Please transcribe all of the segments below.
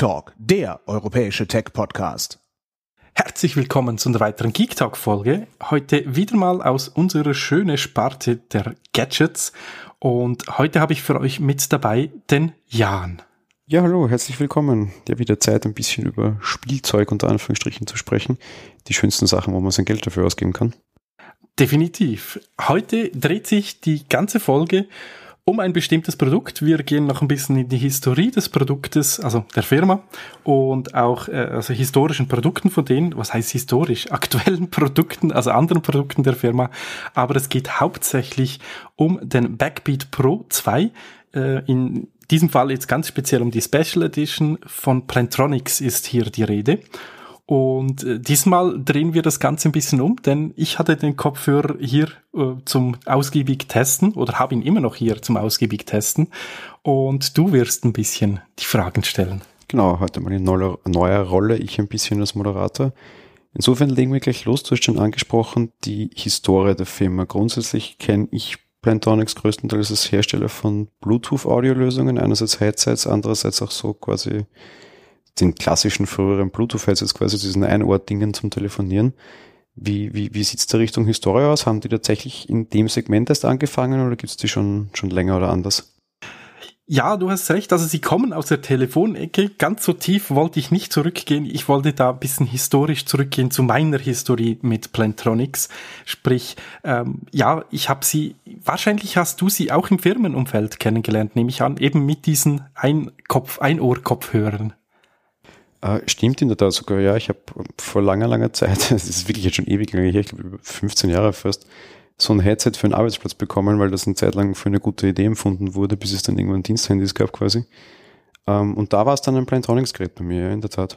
Talk, der europäische Tech-Podcast. Herzlich willkommen zu einer weiteren Geek Talk Folge. Heute wieder mal aus unserer schönen Sparte der Gadgets. Und heute habe ich für euch mit dabei den Jan. Ja, hallo, herzlich willkommen. Ja, wieder Zeit, ein bisschen über Spielzeug unter Anführungsstrichen zu sprechen. Die schönsten Sachen, wo man sein Geld dafür ausgeben kann. Definitiv. Heute dreht sich die ganze Folge um ein bestimmtes Produkt. Wir gehen noch ein bisschen in die Historie des Produktes, also der Firma, und auch also historischen Produkten von denen, was heißt historisch, aktuellen Produkten, also anderen Produkten der Firma. Aber es geht hauptsächlich um den Backbeat Pro 2. In diesem Fall jetzt ganz speziell um die Special Edition von Plantronics ist hier die Rede. Und diesmal drehen wir das Ganze ein bisschen um, denn ich hatte den Kopfhörer hier zum ausgiebig testen oder habe ihn immer noch hier zum ausgiebig testen und du wirst ein bisschen die Fragen stellen. Genau, heute mal in neuer Rolle, ich ein bisschen als Moderator. Insofern legen wir gleich los. Du hast schon angesprochen, die Historie der Firma. Grundsätzlich kenne ich Plantronics größtenteils als Hersteller von Bluetooth-Audiolösungen, einerseits Headsets, andererseits auch so quasi den klassischen früheren Bluetooth-Headsets, quasi diesen Ein-Ohr-Dingen zum Telefonieren. Wie sieht's da Richtung Historie aus? Haben die tatsächlich in dem Segment erst angefangen oder gibt's die schon länger oder anders? Ja, du hast recht. Also sie kommen aus der Telefonecke. Ganz so tief wollte ich nicht zurückgehen. Ich wollte da ein bisschen historisch zurückgehen zu meiner Historie mit Plantronics. Sprich, ich habe sie, wahrscheinlich hast du sie auch im Firmenumfeld kennengelernt, nehme ich an, eben mit diesen Ein-Ohr-Kopfhörern. Stimmt in der Tat sogar, ja. Ich habe vor langer Zeit, das ist wirklich jetzt schon ewig lange her, ich glaube über 15 Jahre fast, so ein Headset für einen Arbeitsplatz bekommen, weil das eine Zeit lang für eine gute Idee empfunden wurde, bis es dann irgendwann Diensthandys gab quasi. Und da war es dann ein Plantronics-Gerät bei mir, ja, in der Tat.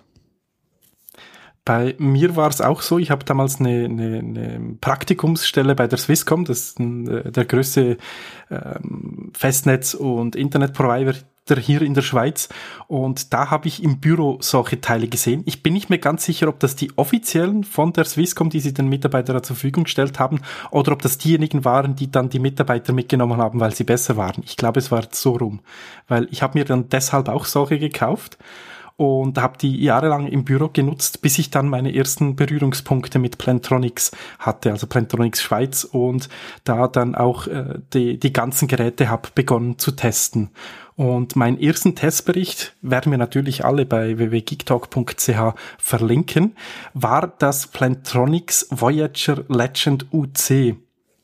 Bei mir war es auch so, ich habe damals eine Praktikumsstelle bei der Swisscom, das ist der größte Festnetz- und Internetprovider hier in der Schweiz, und da habe ich im Büro solche Teile gesehen. Ich bin nicht mehr ganz sicher, ob das die offiziellen von der Swisscom, die sie den Mitarbeitern zur Verfügung gestellt haben, oder ob das diejenigen waren, die dann die Mitarbeiter mitgenommen haben, weil sie besser waren. Ich glaube, es war so rum, weil ich habe mir dann deshalb auch solche gekauft und habe die jahrelang im Büro genutzt, bis ich dann meine ersten Berührungspunkte mit Plantronics hatte, also Plantronics Schweiz, und da dann auch die ganzen Geräte habe begonnen zu testen. Und meinen ersten Testbericht werden wir natürlich alle bei www.geektalk.ch verlinken, war das Plantronics Voyager Legend UC.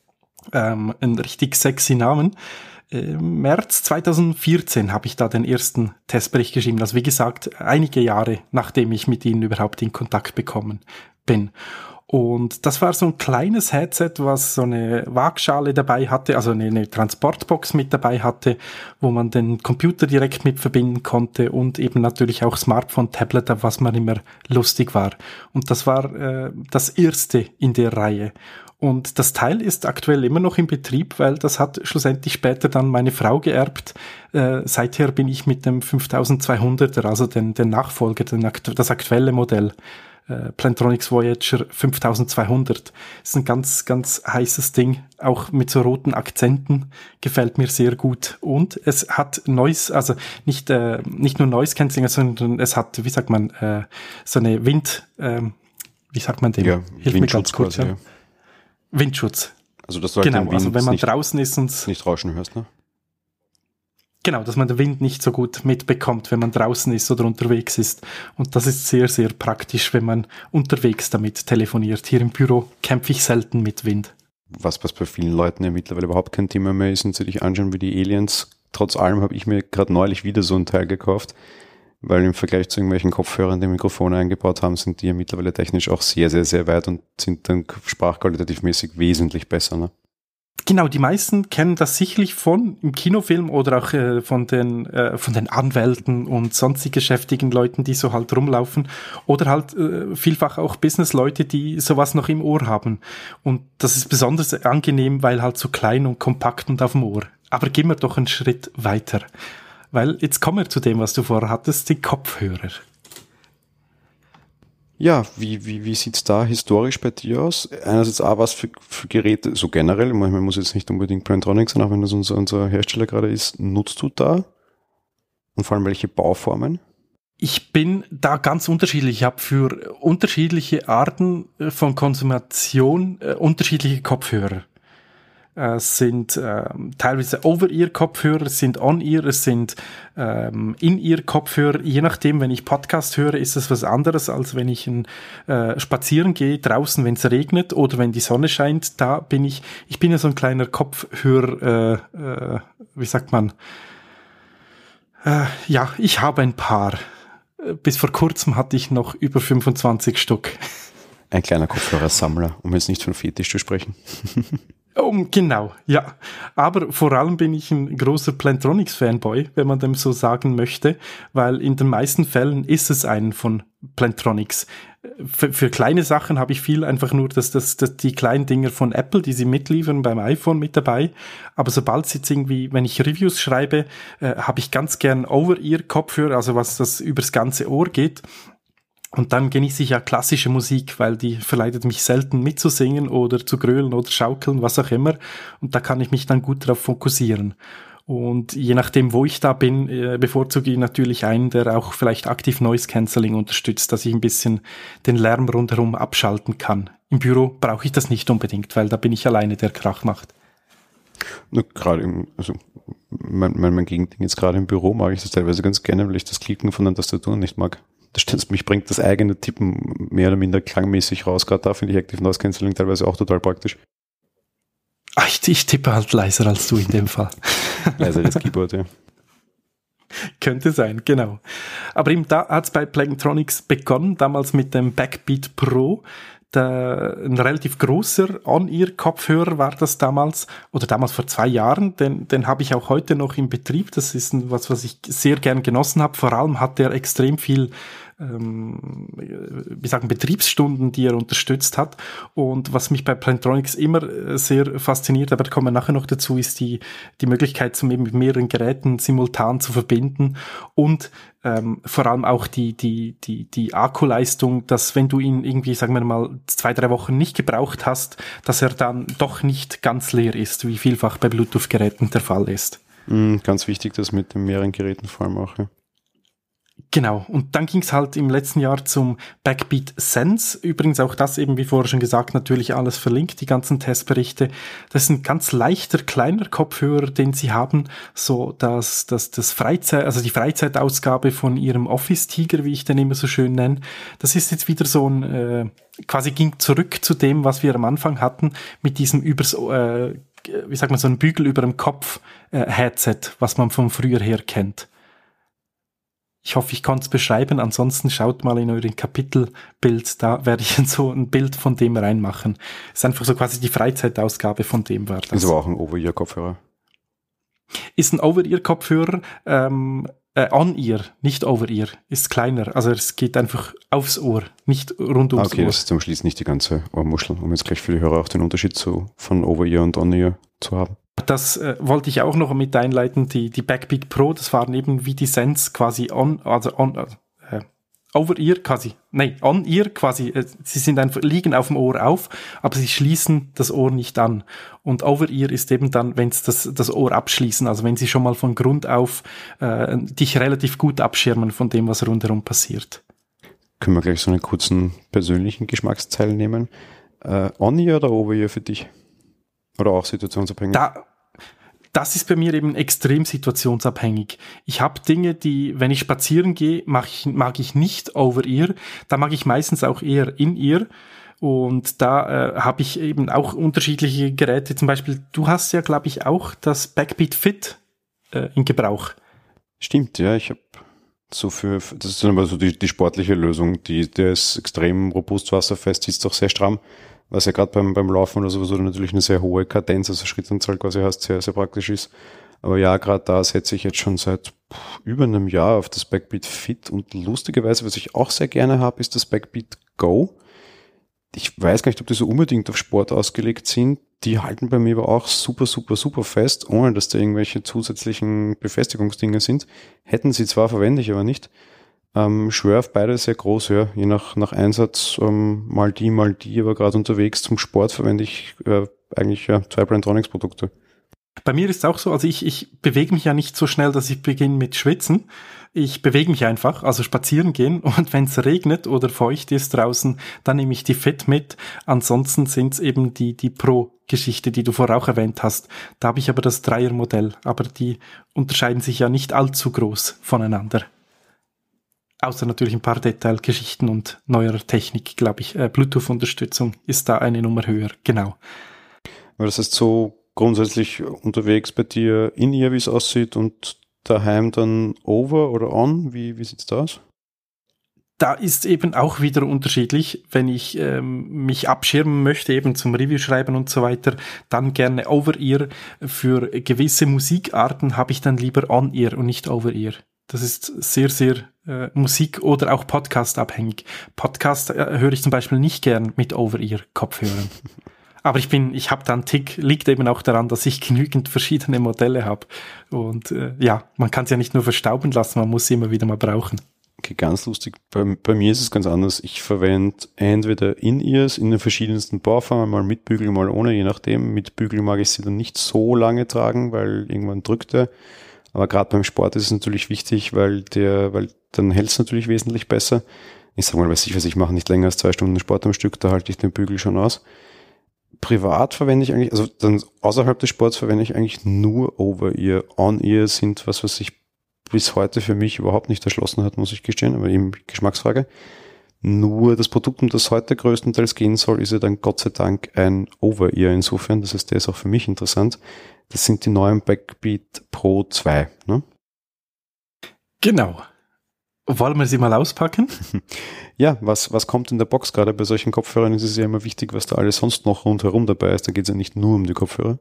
Ein richtig sexy Namen. Im März 2014 habe ich da den ersten Testbericht geschrieben. Also wie gesagt, einige Jahre, nachdem ich mit ihnen überhaupt in Kontakt bekommen bin. Und das war so ein kleines Headset, was so eine Waagschale dabei hatte, also eine Transportbox mit dabei hatte, wo man den Computer direkt mit verbinden konnte und eben natürlich auch Smartphone, Tablet, auf was man immer lustig war. Und das war das erste in der Reihe. Und das Teil ist aktuell immer noch in Betrieb, weil das hat schlussendlich später dann meine Frau geerbt. Seither bin ich mit dem 5200er, also den Nachfolger, das aktuelle Modell, Plantronics Voyager 5200. Ist ein ganz, ganz heißes Ding, auch mit so roten Akzenten, gefällt mir sehr gut. Und es hat Noise, also nicht nur Noise Cancelling, sondern es hat, wie sagt man, so eine wie sagt man dem? Ja, Hilf mir ganz kurz. Quasi, ja. Windschutz. Also dass du halt den Wind also wenn man draußen ist und nicht rauschen hörst, ne? Genau, dass man den Wind nicht so gut mitbekommt, wenn man draußen ist oder unterwegs ist. Und das ist sehr, sehr praktisch, wenn man unterwegs damit telefoniert. Hier im Büro kämpfe ich selten mit Wind. Was bei vielen Leuten ja mittlerweile überhaupt kein Thema mehr ist und sie dich anschauen wie die Aliens. Trotz allem habe ich mir gerade neulich wieder so ein Teil gekauft, weil im Vergleich zu irgendwelchen Kopfhörern, die Mikrofone eingebaut haben, sind die ja mittlerweile technisch auch sehr, sehr, sehr weit und sind dann sprachqualitativ mäßig wesentlich besser, ne? Genau, die meisten kennen das sicherlich im Kinofilm oder auch von den Anwälten und sonstig geschäftigen Leuten, die so halt rumlaufen, oder halt vielfach auch Businessleute, die sowas noch im Ohr haben. Und das ist besonders angenehm, weil halt so klein und kompakt und auf dem Ohr. Aber gehen wir doch einen Schritt weiter, weil jetzt kommen wir zu dem, was du vorher hattest, die Kopfhörer. Ja, wie sieht's da historisch bei dir aus? Einerseits auch was für Geräte, so generell, man muss jetzt nicht unbedingt Plantronics sein, auch wenn das unser Hersteller gerade ist, nutzt du da? Und vor allem welche Bauformen? Ich bin da ganz unterschiedlich. Ich habe für unterschiedliche Arten von Konsumation unterschiedliche Kopfhörer. Es sind teilweise Over-Ear-Kopfhörer, es sind On-Ear, es sind In-Ear-Kopfhörer. Je nachdem, wenn ich Podcast höre, ist es was anderes, als wenn ich spazieren gehe, draußen, wenn es regnet oder wenn die Sonne scheint. Da bin ich bin ja so ein kleiner Kopfhörer, wie sagt man? Ja, ich habe ein paar. Bis vor kurzem hatte ich noch über 25 Stück. Ein kleiner Kopfhörersammler, um jetzt nicht von Fetisch zu sprechen. Genau, ja. Aber vor allem bin ich ein großer Plantronics-Fanboy, wenn man dem so sagen möchte, weil in den meisten Fällen ist es ein von Plantronics. Für kleine Sachen habe ich viel einfach nur die kleinen Dinger von Apple, die sie mitliefern beim iPhone mit dabei. Aber sobald es jetzt irgendwie, wenn ich Reviews schreibe, habe ich ganz gern Over-Ear-Kopfhörer, also was das übers ganze Ohr geht. Und dann genieße ich ja klassische Musik, weil die verleitet mich selten mitzusingen oder zu grölen oder schaukeln, was auch immer. Und da kann ich mich dann gut darauf fokussieren. Und je nachdem, wo ich da bin, bevorzuge ich natürlich einen, der auch vielleicht aktiv Noise Cancelling unterstützt, dass ich ein bisschen den Lärm rundherum abschalten kann. Im Büro brauche ich das nicht unbedingt, weil da bin ich alleine, der Krach macht. Gerade mein Gegending jetzt gerade im Büro mag ich das teilweise ganz gerne, weil ich das Klicken von den Tastaturen nicht mag. Mich bringt das eigene Tippen mehr oder minder klangmäßig raus. Gerade da finde ich Active Noise Cancelling teilweise auch total praktisch. Ach, ich tippe halt leiser als du in dem Fall. Leiseres Keyboard, ja. Könnte sein, genau. Aber eben da hat es bei Plantronics begonnen, damals mit dem Backbeat Pro. Ein relativ großer On-Ear-Kopfhörer war das damals, oder damals vor 2 Jahren, den habe ich auch heute noch im Betrieb. Das ist was ich sehr gern genossen habe. Vor allem hat der extrem viel Betriebsstunden, die er unterstützt hat. Und was mich bei Plantronics immer sehr fasziniert, aber da kommen wir nachher noch dazu, ist die Möglichkeit, eben mit mehreren Geräten simultan zu verbinden und vor allem auch die Akkuleistung, dass wenn du ihn irgendwie, sagen wir mal, 2-3 Wochen nicht gebraucht hast, dass er dann doch nicht ganz leer ist, wie vielfach bei Bluetooth-Geräten der Fall ist. Ganz wichtig, das mit den mehreren Geräten vor allem auch, ja. Genau, und dann ging es halt im letzten Jahr zum Backbeat Sense. Übrigens auch das eben, wie vorher schon gesagt, natürlich alles verlinkt, die ganzen Testberichte. Das ist ein ganz leichter, kleiner Kopfhörer, den sie haben, so dass das die Freizeitausgabe von ihrem Office-Tiger, wie ich den immer so schön nenne. Das ist jetzt wieder so ein, quasi ging zurück zu dem, was wir am Anfang hatten, mit diesem so ein Bügel über dem Kopf Headset, was man von früher her kennt. Ich hoffe, ich konnte es beschreiben. Ansonsten schaut mal in euren Kapitelbild. Da werde ich so ein Bild von dem reinmachen. Ist einfach so quasi die Freizeitausgabe von dem war das. Ist aber auch ein Over-Ear-Kopfhörer. Ist ein Over-Ear-Kopfhörer, On-Ear, nicht Over-Ear. Ist kleiner. Also es geht einfach aufs Ohr, nicht rund ums Ohr. Okay, das ist zum Schließen nicht die ganze Ohrmuschel, um jetzt gleich für die Hörer auch den Unterschied von Over-Ear und On-Ear zu haben. Das wollte ich auch noch mit einleiten, die Backbeat Pro, das waren eben wie die Sense quasi Over-Ear quasi, On-Ear quasi, sie sind einfach, liegen auf dem Ohr auf, aber sie schließen das Ohr nicht an. Und Over-Ear ist eben dann, wenn es das Ohr abschließen, also wenn sie schon mal von Grund auf dich relativ gut abschirmen von dem, was rundherum passiert. Können wir gleich so einen kurzen persönlichen Geschmacksteil nehmen. On-Ear oder Over-Ear für dich? Oder auch situationsabhängig? Das ist bei mir eben extrem situationsabhängig. Ich habe Dinge, die, wenn ich spazieren gehe, mag ich nicht Over-Ear. Da mag ich meistens auch eher In-Ear. Und da habe ich eben auch unterschiedliche Geräte. Zum Beispiel, du hast ja, glaube ich, auch das Backbeat Fit in Gebrauch. Stimmt, ja. Ich habe das ist dann aber so die sportliche Lösung. Der ist extrem robust, wasserfest, sitzt auch sehr stramm. Was ja gerade beim Laufen oder sowas oder natürlich eine sehr hohe Kadenz, also Schrittanzahl quasi hast, sehr, sehr praktisch ist. Aber ja, gerade da setze ich jetzt schon seit über einem Jahr auf das Backbeat Fit und lustigerweise, was ich auch sehr gerne habe, ist das Backbeat Go. Ich weiß gar nicht, ob die so unbedingt auf Sport ausgelegt sind. Die halten bei mir aber auch super, super, super fest, ohne dass da irgendwelche zusätzlichen Befestigungsdinge sind. Hätten sie zwar, verwende ich aber nicht. Schwör auf beide sehr groß, ja. Je nach Einsatz, mal die, aber gerade unterwegs zum Sport verwende ich eigentlich 2 Plantronics Produkte. Bei mir ist es auch so, also ich bewege mich ja nicht so schnell, dass ich beginne mit Schwitzen. Ich bewege mich einfach, also spazieren gehen, und wenn es regnet oder feucht ist draußen, dann nehme ich die Fit mit. Ansonsten sind es eben die Pro-Geschichte, die du vorher auch erwähnt hast. Da habe ich aber das Dreier-Modell, aber die unterscheiden sich ja nicht allzu groß voneinander. Außer natürlich ein paar Detailgeschichten und neuerer Technik, glaube ich. Bluetooth-Unterstützung ist da eine Nummer höher, genau. Aber das heißt so grundsätzlich unterwegs bei dir in-ear, wie es aussieht, und daheim dann over oder on? Wie sieht's da aus? Da ist eben auch wieder unterschiedlich. Wenn ich mich abschirmen möchte, eben zum Review schreiben und so weiter, dann gerne Over-Ear. Für gewisse Musikarten habe ich dann lieber On-Ear und nicht Over-Ear. Das ist sehr, sehr Musik- oder auch Podcast abhängig. Podcast höre ich zum Beispiel nicht gern mit Over-Ear-Kopfhörern. Aber ich habe da einen Tick, liegt eben auch daran, dass ich genügend verschiedene Modelle habe. Und man kann es ja nicht nur verstauben lassen, man muss sie immer wieder mal brauchen. Okay, ganz lustig. Bei mir ist es ganz anders. Ich verwende entweder In-Ears in den verschiedensten Bauformen, mal mit Bügel, mal ohne, je nachdem. Mit Bügel mag ich sie dann nicht so lange tragen, weil irgendwann drückt er. Aber gerade beim Sport ist es natürlich wichtig, weil dann hält es natürlich wesentlich besser. Ich sag mal, ich mache nicht länger als 2 Stunden Sport am Stück, da halte ich den Bügel schon aus. Privat verwende ich eigentlich, also dann außerhalb des Sports verwende ich eigentlich nur Over-Ear. On-Ear sind was sich bis heute für mich überhaupt nicht erschlossen hat, muss ich gestehen, aber eben Geschmacksfrage. Nur das Produkt, um das heute größtenteils gehen soll, ist ja dann Gott sei Dank ein Over-Ear insofern. Das heißt, der ist auch für mich interessant. Das sind die neuen Backbeat Pro 2, ne? Genau. Wollen wir sie mal auspacken? Ja, was kommt in der Box? Gerade bei solchen Kopfhörern ist es ja immer wichtig, was da alles sonst noch rundherum dabei ist. Da geht es ja nicht nur um die Kopfhörer.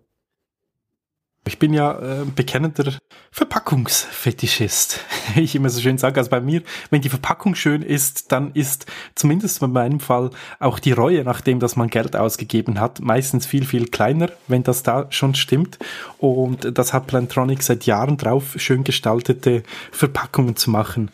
Ich bin ja bekennender Verpackungsfetischist, wie ich immer so schön sage. Also bei mir, wenn die Verpackung schön ist, dann ist zumindest in meinem Fall auch die Reue, nachdem dass man Geld ausgegeben hat, meistens viel, viel kleiner, wenn das da schon stimmt. Und das hat Plantronics seit Jahren drauf, schön gestaltete Verpackungen zu machen.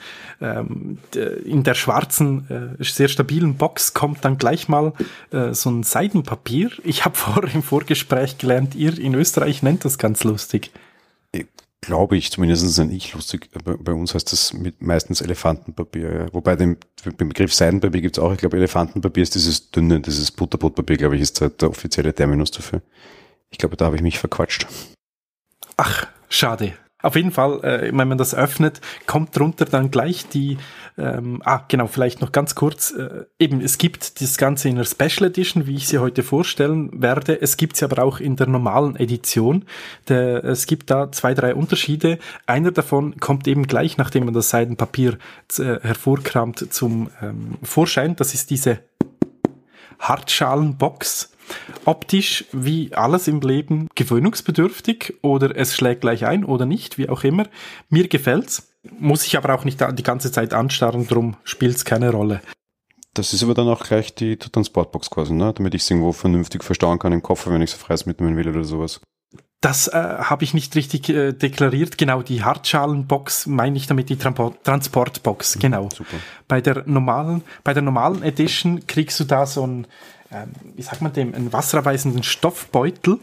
In der schwarzen, sehr stabilen Box kommt dann gleich mal so ein Seidenpapier. Ich habe vorher im Vorgespräch gelernt, ihr in Österreich nennt das ganz lustig. Glaube ich, zumindest nenne ich lustig. Bei uns heißt das meistens Elefantenpapier. Ja. Wobei den Begriff Seidenpapier gibt es auch. Ich glaube, Elefantenpapier ist dieses dünne, dieses Butterbrotpapier, glaube ich, ist halt der offizielle Terminus dafür. Ich glaube, da habe ich mich verquatscht. Ach, schade. Auf jeden Fall, wenn man das öffnet, kommt drunter dann gleich die, genau, vielleicht noch ganz kurz, eben, es gibt das Ganze in der Special Edition, wie ich sie heute vorstellen werde. Es gibt sie aber auch in der normalen Edition. Es gibt da 2, 3 Unterschiede. Einer davon kommt eben gleich, nachdem man das Seidenpapier hervorkramt, zum Vorschein. Das ist diese Hartschalenbox. Optisch, wie alles im Leben, gewöhnungsbedürftig oder es schlägt gleich ein oder nicht, wie auch immer. Mir gefällt's, muss ich aber auch nicht die ganze Zeit anstarren, drum spielt's keine Rolle. Das ist aber dann auch gleich die Transportbox quasi, ne? Damit ich es irgendwo vernünftig verstauen kann im Koffer, wenn ich so freies mitnehmen will oder sowas. Das habe ich nicht richtig deklariert. Genau, die Hartschalenbox meine ich damit, die Transportbox, genau. Super. Bei der normalen Edition kriegst du da so ein wie sagt man dem, einen wasserabweisenden Stoffbeutel,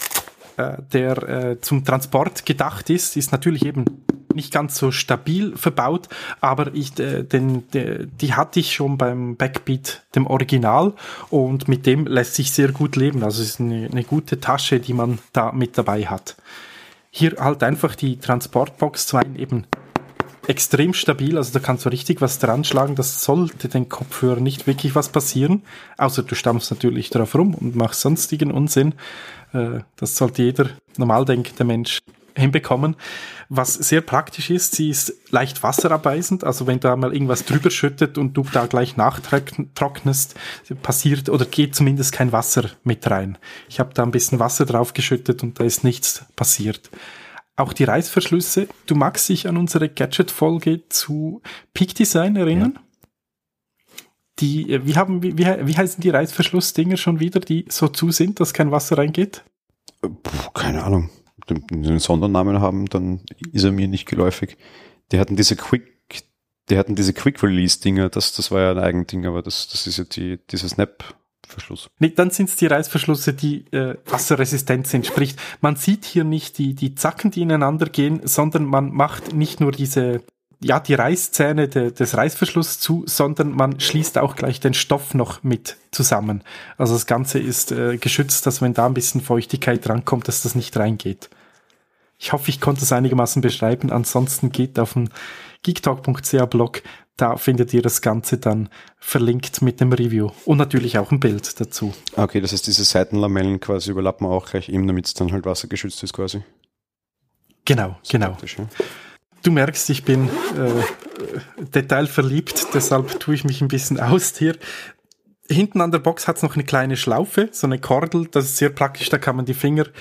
der zum Transport gedacht ist natürlich eben nicht ganz so stabil verbaut, aber die hatte ich schon beim Backbeat, dem Original, und mit dem lässt sich sehr gut leben. Also es ist eine gute Tasche, die man da mit dabei hat. Hier halt einfach die Transportbox 2 eben extrem stabil, also da kannst du richtig was dran schlagen, das sollte den Kopfhörer nicht wirklich was passieren, außer du stampfst natürlich drauf rum und machst sonstigen Unsinn. Das sollte jeder normal denkende Mensch hinbekommen. Was sehr praktisch ist, sie ist leicht wasserabweisend, also wenn da mal irgendwas drüber schüttet und du da gleich nachtrocknest, passiert oder geht zumindest kein Wasser mit rein. Ich habe da ein bisschen Wasser drauf geschüttet und da ist nichts passiert. Auch die Reißverschlüsse. Du magst dich an unsere Gadget-Folge zu Peak Design erinnern? Ja. Wie heißen die Reißverschlussdinger schon wieder, die so zu sind, dass kein Wasser reingeht? Keine Ahnung. Wenn sie einen Sondernamen haben, dann ist er mir nicht geläufig. Die hatten diese Quick-Release-Dinger, das war ja ein Eigending, aber das ist ja diese Snap Verschluss. Nee, dann sind es die Reißverschlüsse, die wasserresistent sind. Sprich, man sieht hier nicht die Zacken, die ineinander gehen, sondern man macht nicht nur die Reißzähne des Reißverschlusses zu, sondern man schließt auch gleich den Stoff noch mit zusammen. Also das Ganze ist geschützt, dass wenn da ein bisschen Feuchtigkeit rankommt, dass das nicht reingeht. Ich hoffe, ich konnte es einigermaßen beschreiben. Ansonsten geht auf den geektalk.ch Blog, da findet ihr das Ganze dann verlinkt mit dem Review und natürlich auch ein Bild dazu. Okay, das heißt, diese Seitenlamellen quasi überlappen auch gleich eben, damit es dann halt wassergeschützt ist quasi. Genau. Ja. Du merkst, ich bin detailverliebt, deshalb tue ich mich ein bisschen aus hier. Hinten an der Box hat es noch eine kleine Schlaufe, so eine Kordel, das ist sehr praktisch, da kann man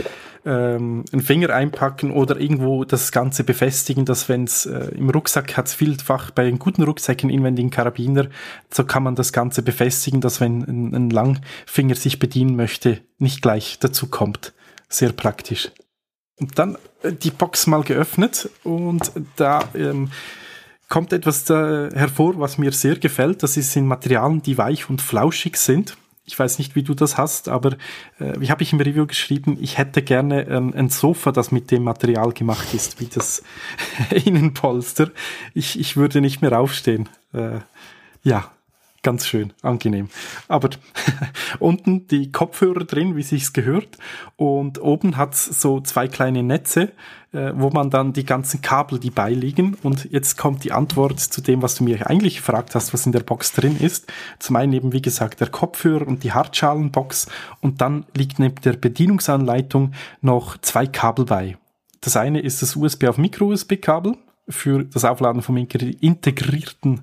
einen Finger einpacken oder irgendwo das Ganze befestigen, dass wenn es im Rucksack hat es vielfach bei einem guten Rucksack einen inwendigen Karabiner, so kann man das Ganze befestigen, dass wenn ein Langfinger sich bedienen möchte, nicht gleich dazu kommt. Sehr praktisch. Und dann die Box mal geöffnet und da kommt etwas hervor, was mir sehr gefällt. Das sind Materialien, die weich und flauschig sind. Ich weiß nicht, wie du das hast, aber wie habe ich im Review geschrieben, ich hätte gerne ein Sofa, das mit dem Material gemacht ist, wie das Innenpolster. Ich würde nicht mehr aufstehen. Ja, ganz schön, angenehm. Aber unten die Kopfhörer drin, wie sich's gehört. Und oben hat's so 2 kleine Netze, wo man dann die ganzen Kabel, die beiliegen. Und jetzt kommt die Antwort zu dem, was du mir eigentlich gefragt hast, was in der Box drin ist. Zum einen eben, wie gesagt, der Kopfhörer und die Hartschalenbox. Und dann liegt neben der Bedienungsanleitung noch 2 Kabel bei. Das eine ist das USB auf Micro-USB-Kabel für das Aufladen vom integrierten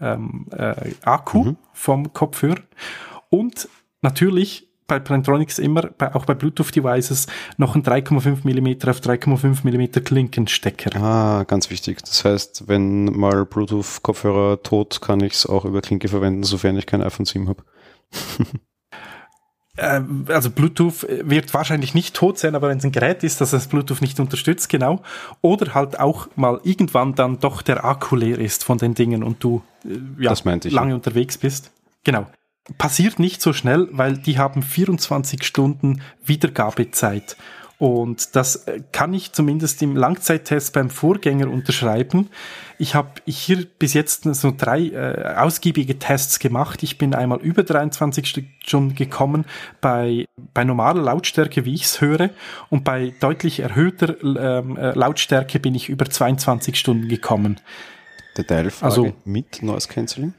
Akku vom Kopfhörer und natürlich bei Plantronics immer, auch bei Bluetooth-Devices, noch ein 3,5 mm auf 3,5 mm Klinkenstecker. Ah, ganz wichtig. Das heißt, wenn mal Bluetooth-Kopfhörer tot, kann ich es auch über Klinke verwenden, sofern ich kein iPhone 7 habe. Also Bluetooth wird wahrscheinlich nicht tot sein, aber wenn es ein Gerät ist, das Bluetooth nicht unterstützt, genau. Oder halt auch mal irgendwann dann doch der Akku leer ist von den Dingen und du lange unterwegs bist. Genau. Passiert nicht so schnell, weil die haben 24 Stunden Wiedergabezeit. Und das kann ich zumindest im Langzeittest beim Vorgänger unterschreiben. Ich habe hier bis jetzt so 3 ausgiebige Tests gemacht. Ich bin einmal über 23 Stunden gekommen bei normaler Lautstärke, wie ich es höre. Und bei deutlich erhöhter Lautstärke bin ich über 22 Stunden gekommen. Detailfrage, mit Noise Cancelling?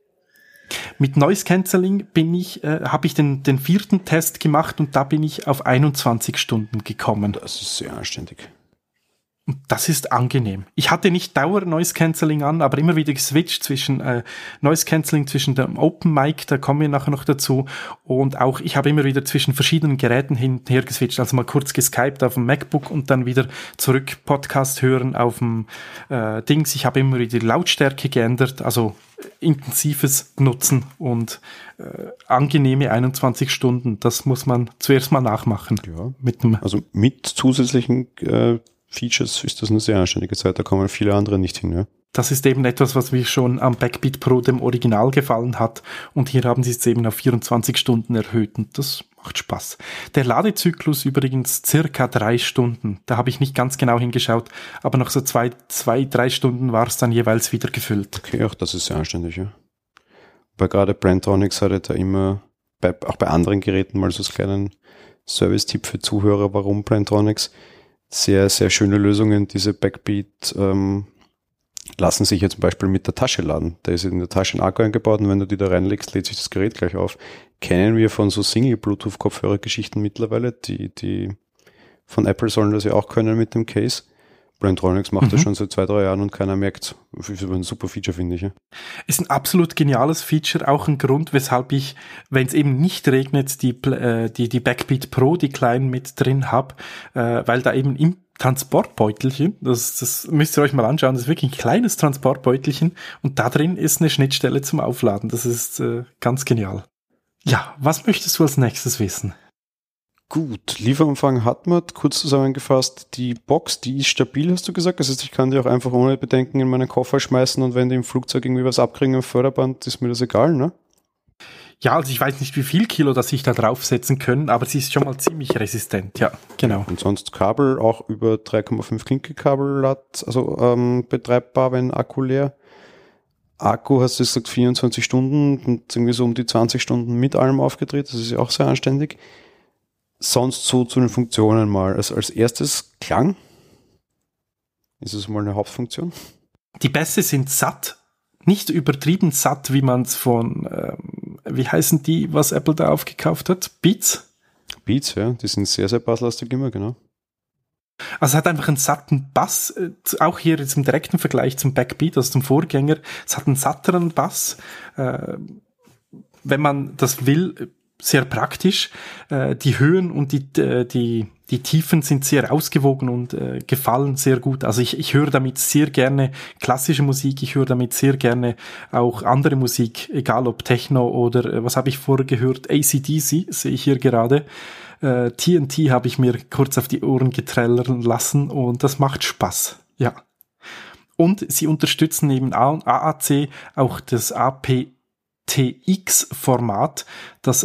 Mit Noise Cancelling habe ich den 4. Test gemacht und da bin ich auf 21 Stunden gekommen. Das ist sehr anständig. Und das ist angenehm. Ich hatte nicht Dauer Noise Cancelling an, aber immer wieder geswitcht zwischen Noise Cancelling, zwischen dem Open Mic, da kommen wir nachher noch dazu. Und auch ich habe immer wieder zwischen verschiedenen Geräten hin und her geswitcht. Also mal kurz geskypt auf dem MacBook und dann wieder zurück Podcast hören auf dem Dings. Ich habe immer wieder die Lautstärke geändert, also intensives Nutzen und angenehme 21 Stunden. Das muss man zuerst mal nachmachen. Ja. Mit zusätzlichen Features ist das eine sehr anständige Zeit, da kommen viele andere nicht hin, ja. Das ist eben etwas, was mir schon am Backbeat Pro, dem Original, gefallen hat. Und hier haben sie es eben auf 24 Stunden erhöht und das macht Spaß. Der Ladezyklus übrigens circa 3 Stunden. Da habe ich nicht ganz genau hingeschaut, aber noch so 2-3 Stunden war es dann jeweils wieder gefüllt. Okay, auch das ist sehr anständig, ja. Weil gerade Plantronics hatte da immer, auch bei anderen Geräten mal so einen kleinen Service-Tipp für Zuhörer, warum Plantronics. Sehr, sehr schöne Lösungen. Diese Backbeat lassen sich ja zum Beispiel mit der Tasche laden. Da ist in der Tasche ein Akku eingebaut und wenn du die da reinlegst, lädt sich das Gerät gleich auf. Kennen wir von so Single-Bluetooth-Kopfhörer-Geschichten mittlerweile. Die von Apple sollen das ja auch können mit dem Case. Plantronics macht das schon seit 2-3 Jahren und keiner merkt. Das ist ein super Feature, finde ich. Ja. Ist ein absolut geniales Feature, auch ein Grund, weshalb ich, wenn es eben nicht regnet, die Backbeat Pro, die kleinen mit drin habe, weil da eben im Transportbeutelchen, das müsst ihr euch mal anschauen, das ist wirklich ein kleines Transportbeutelchen und da drin ist eine Schnittstelle zum Aufladen. Das ist ganz genial. Ja, was möchtest du als nächstes wissen? Gut, Lieferumfang hat man, kurz zusammengefasst, die Box, die ist stabil, hast du gesagt, das heißt, ich kann die auch einfach ohne Bedenken in meinen Koffer schmeißen und wenn die im Flugzeug irgendwie was abkriegen am Förderband, ist mir das egal, ne? Ja, also ich weiß nicht, wie viel Kilo das ich da draufsetzen können, aber sie ist schon mal ziemlich resistent, ja, genau. Und sonst Kabel auch über 3,5 Klinke-Kabel also betreibbar, wenn Akku leer. Akku, hast du gesagt, 24 Stunden und irgendwie so um die 20 Stunden mit allem aufgedreht, das ist ja auch sehr anständig. Sonst so zu den Funktionen mal. Also als erstes Klang. Ist es mal eine Hauptfunktion? Die Bässe sind satt, nicht übertrieben satt, wie man es von, wie heißen die, was Apple da aufgekauft hat? Beats? Beats, ja, die sind sehr, sehr basslastig immer, genau. Also es hat einfach einen satten Bass, auch hier jetzt im direkten Vergleich zum Backbeat, also zum Vorgänger. Es hat einen satteren Bass, wenn man das will, sehr praktisch. Die Höhen und die Tiefen sind sehr ausgewogen und gefallen sehr gut. Also ich höre damit sehr gerne klassische Musik, ich höre damit sehr gerne auch andere Musik, egal ob Techno oder was habe ich vorher gehört, AC/DC sehe ich hier gerade. TNT habe ich mir kurz auf die Ohren getrellern lassen und das macht Spaß, ja. Und sie unterstützen neben AAC auch das aptX-Format. Das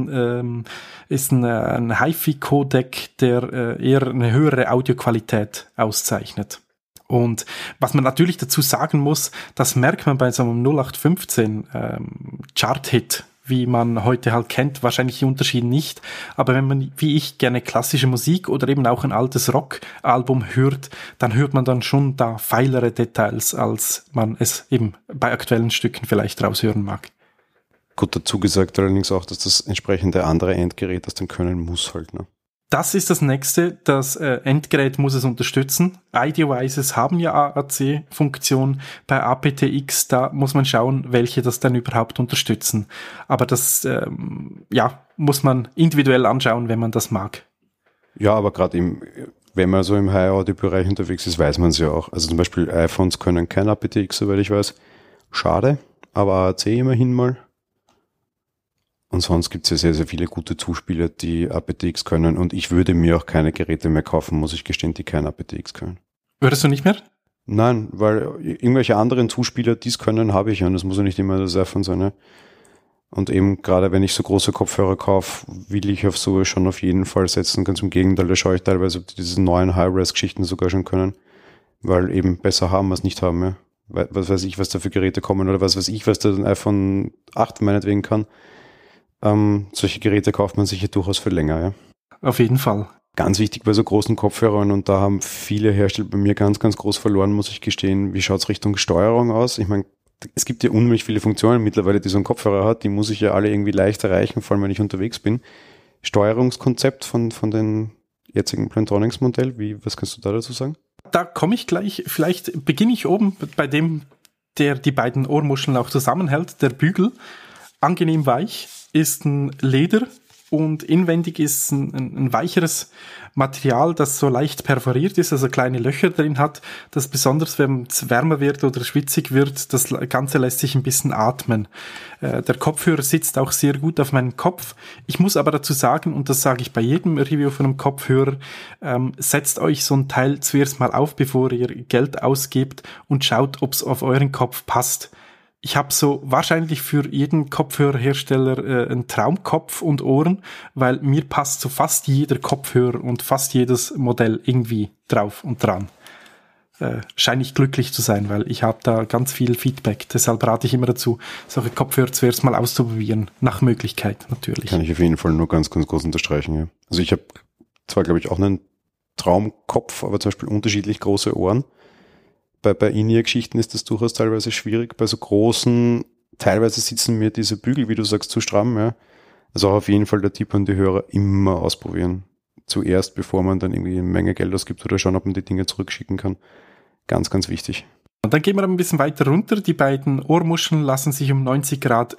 ist ein HiFi-Codec, der eher eine höhere Audioqualität auszeichnet. Und was man natürlich dazu sagen muss, das merkt man bei so einem 0815 Chart-Hit, wie man heute halt kennt, wahrscheinlich die Unterschiede nicht. Aber wenn man, wie ich, gerne klassische Musik oder eben auch ein altes Rock-Album hört, dann hört man dann schon da feilere Details, als man es eben bei aktuellen Stücken vielleicht raushören mag. Gut, dazu gesagt allerdings auch, dass das entsprechende andere Endgerät das dann können muss halt, ne? Das ist das nächste, das Endgerät muss es unterstützen. iDevices haben ja AAC-Funktion, bei aptX, da muss man schauen, welche das dann überhaupt unterstützen. Aber das muss man individuell anschauen, wenn man das mag. Ja, aber gerade wenn man so im High-Audio-Bereich unterwegs ist, weiß man es ja auch. Also zum Beispiel iPhones können kein aptX, soweit ich weiß. Schade, aber AAC immerhin mal. Und sonst gibt es ja sehr, sehr viele gute Zuspieler, die aptX können. Und ich würde mir auch keine Geräte mehr kaufen, muss ich gestehen, die kein aptX können. Würdest du nicht mehr? Nein, weil irgendwelche anderen Zuspieler, die es können, habe ich ja. Und das muss ja nicht immer das iPhone sein. Ne? Und eben gerade, wenn ich so große Kopfhörer kaufe, will ich auf sowas schon auf jeden Fall setzen. Ganz im Gegenteil, da schaue ich teilweise, ob die diese neuen High-Res-Geschichten sogar schon können. Weil eben besser haben als nicht haben. Ja? Was weiß ich, was da für Geräte kommen oder was weiß ich, was da ein iPhone 8 meinetwegen kann. Solche Geräte kauft man sich ja durchaus für länger, ja. Auf jeden Fall. Ganz wichtig bei so großen Kopfhörern, und da haben viele Hersteller bei mir ganz, ganz groß verloren, muss ich gestehen. Wie schaut's Richtung Steuerung aus? Ich meine, es gibt ja unheimlich viele Funktionen mittlerweile, die so ein Kopfhörer hat. Die muss ich ja alle irgendwie leicht erreichen, vor allem wenn ich unterwegs bin. Steuerungskonzept von den jetzigen Plantronics-Modell, was kannst du da dazu sagen? Da komme ich gleich. Vielleicht beginne ich oben bei dem, der die beiden Ohrmuscheln auch zusammenhält, der Bügel. Angenehm weich, ist ein Leder und inwendig ist ein weicheres Material, das so leicht perforiert ist, also kleine Löcher drin hat, das besonders, wenn es wärmer wird oder schwitzig wird, das Ganze lässt sich ein bisschen atmen. Der Kopfhörer sitzt auch sehr gut auf meinem Kopf. Ich muss aber dazu sagen, und das sage ich bei jedem Review von einem Kopfhörer, setzt euch so ein Teil zuerst mal auf, bevor ihr Geld ausgebt, und schaut, ob es auf euren Kopf passt. Ich habe so wahrscheinlich für jeden Kopfhörerhersteller einen Traumkopf und Ohren, weil mir passt so fast jeder Kopfhörer und fast jedes Modell irgendwie drauf und dran. Scheine ich glücklich zu sein, weil ich habe da ganz viel Feedback. Deshalb rate ich immer dazu, solche Kopfhörer zuerst mal auszuprobieren, nach Möglichkeit natürlich. Kann ich auf jeden Fall nur ganz, ganz groß unterstreichen. Ja. Also ich habe zwar, glaube ich, auch einen Traumkopf, aber zum Beispiel unterschiedlich große Ohren. Bei In-Ear-Geschichten ist das durchaus teilweise schwierig. Bei so großen, teilweise sitzen mir diese Bügel, wie du sagst, zu stramm. Ja. Also auch auf jeden Fall der Tipp an die Hörer, immer ausprobieren. Zuerst, bevor man dann irgendwie eine Menge Geld ausgibt oder schauen, ob man die Dinge zurückschicken kann. Ganz, ganz wichtig. Und dann gehen wir ein bisschen weiter runter. Die beiden Ohrmuscheln lassen sich um 90 Grad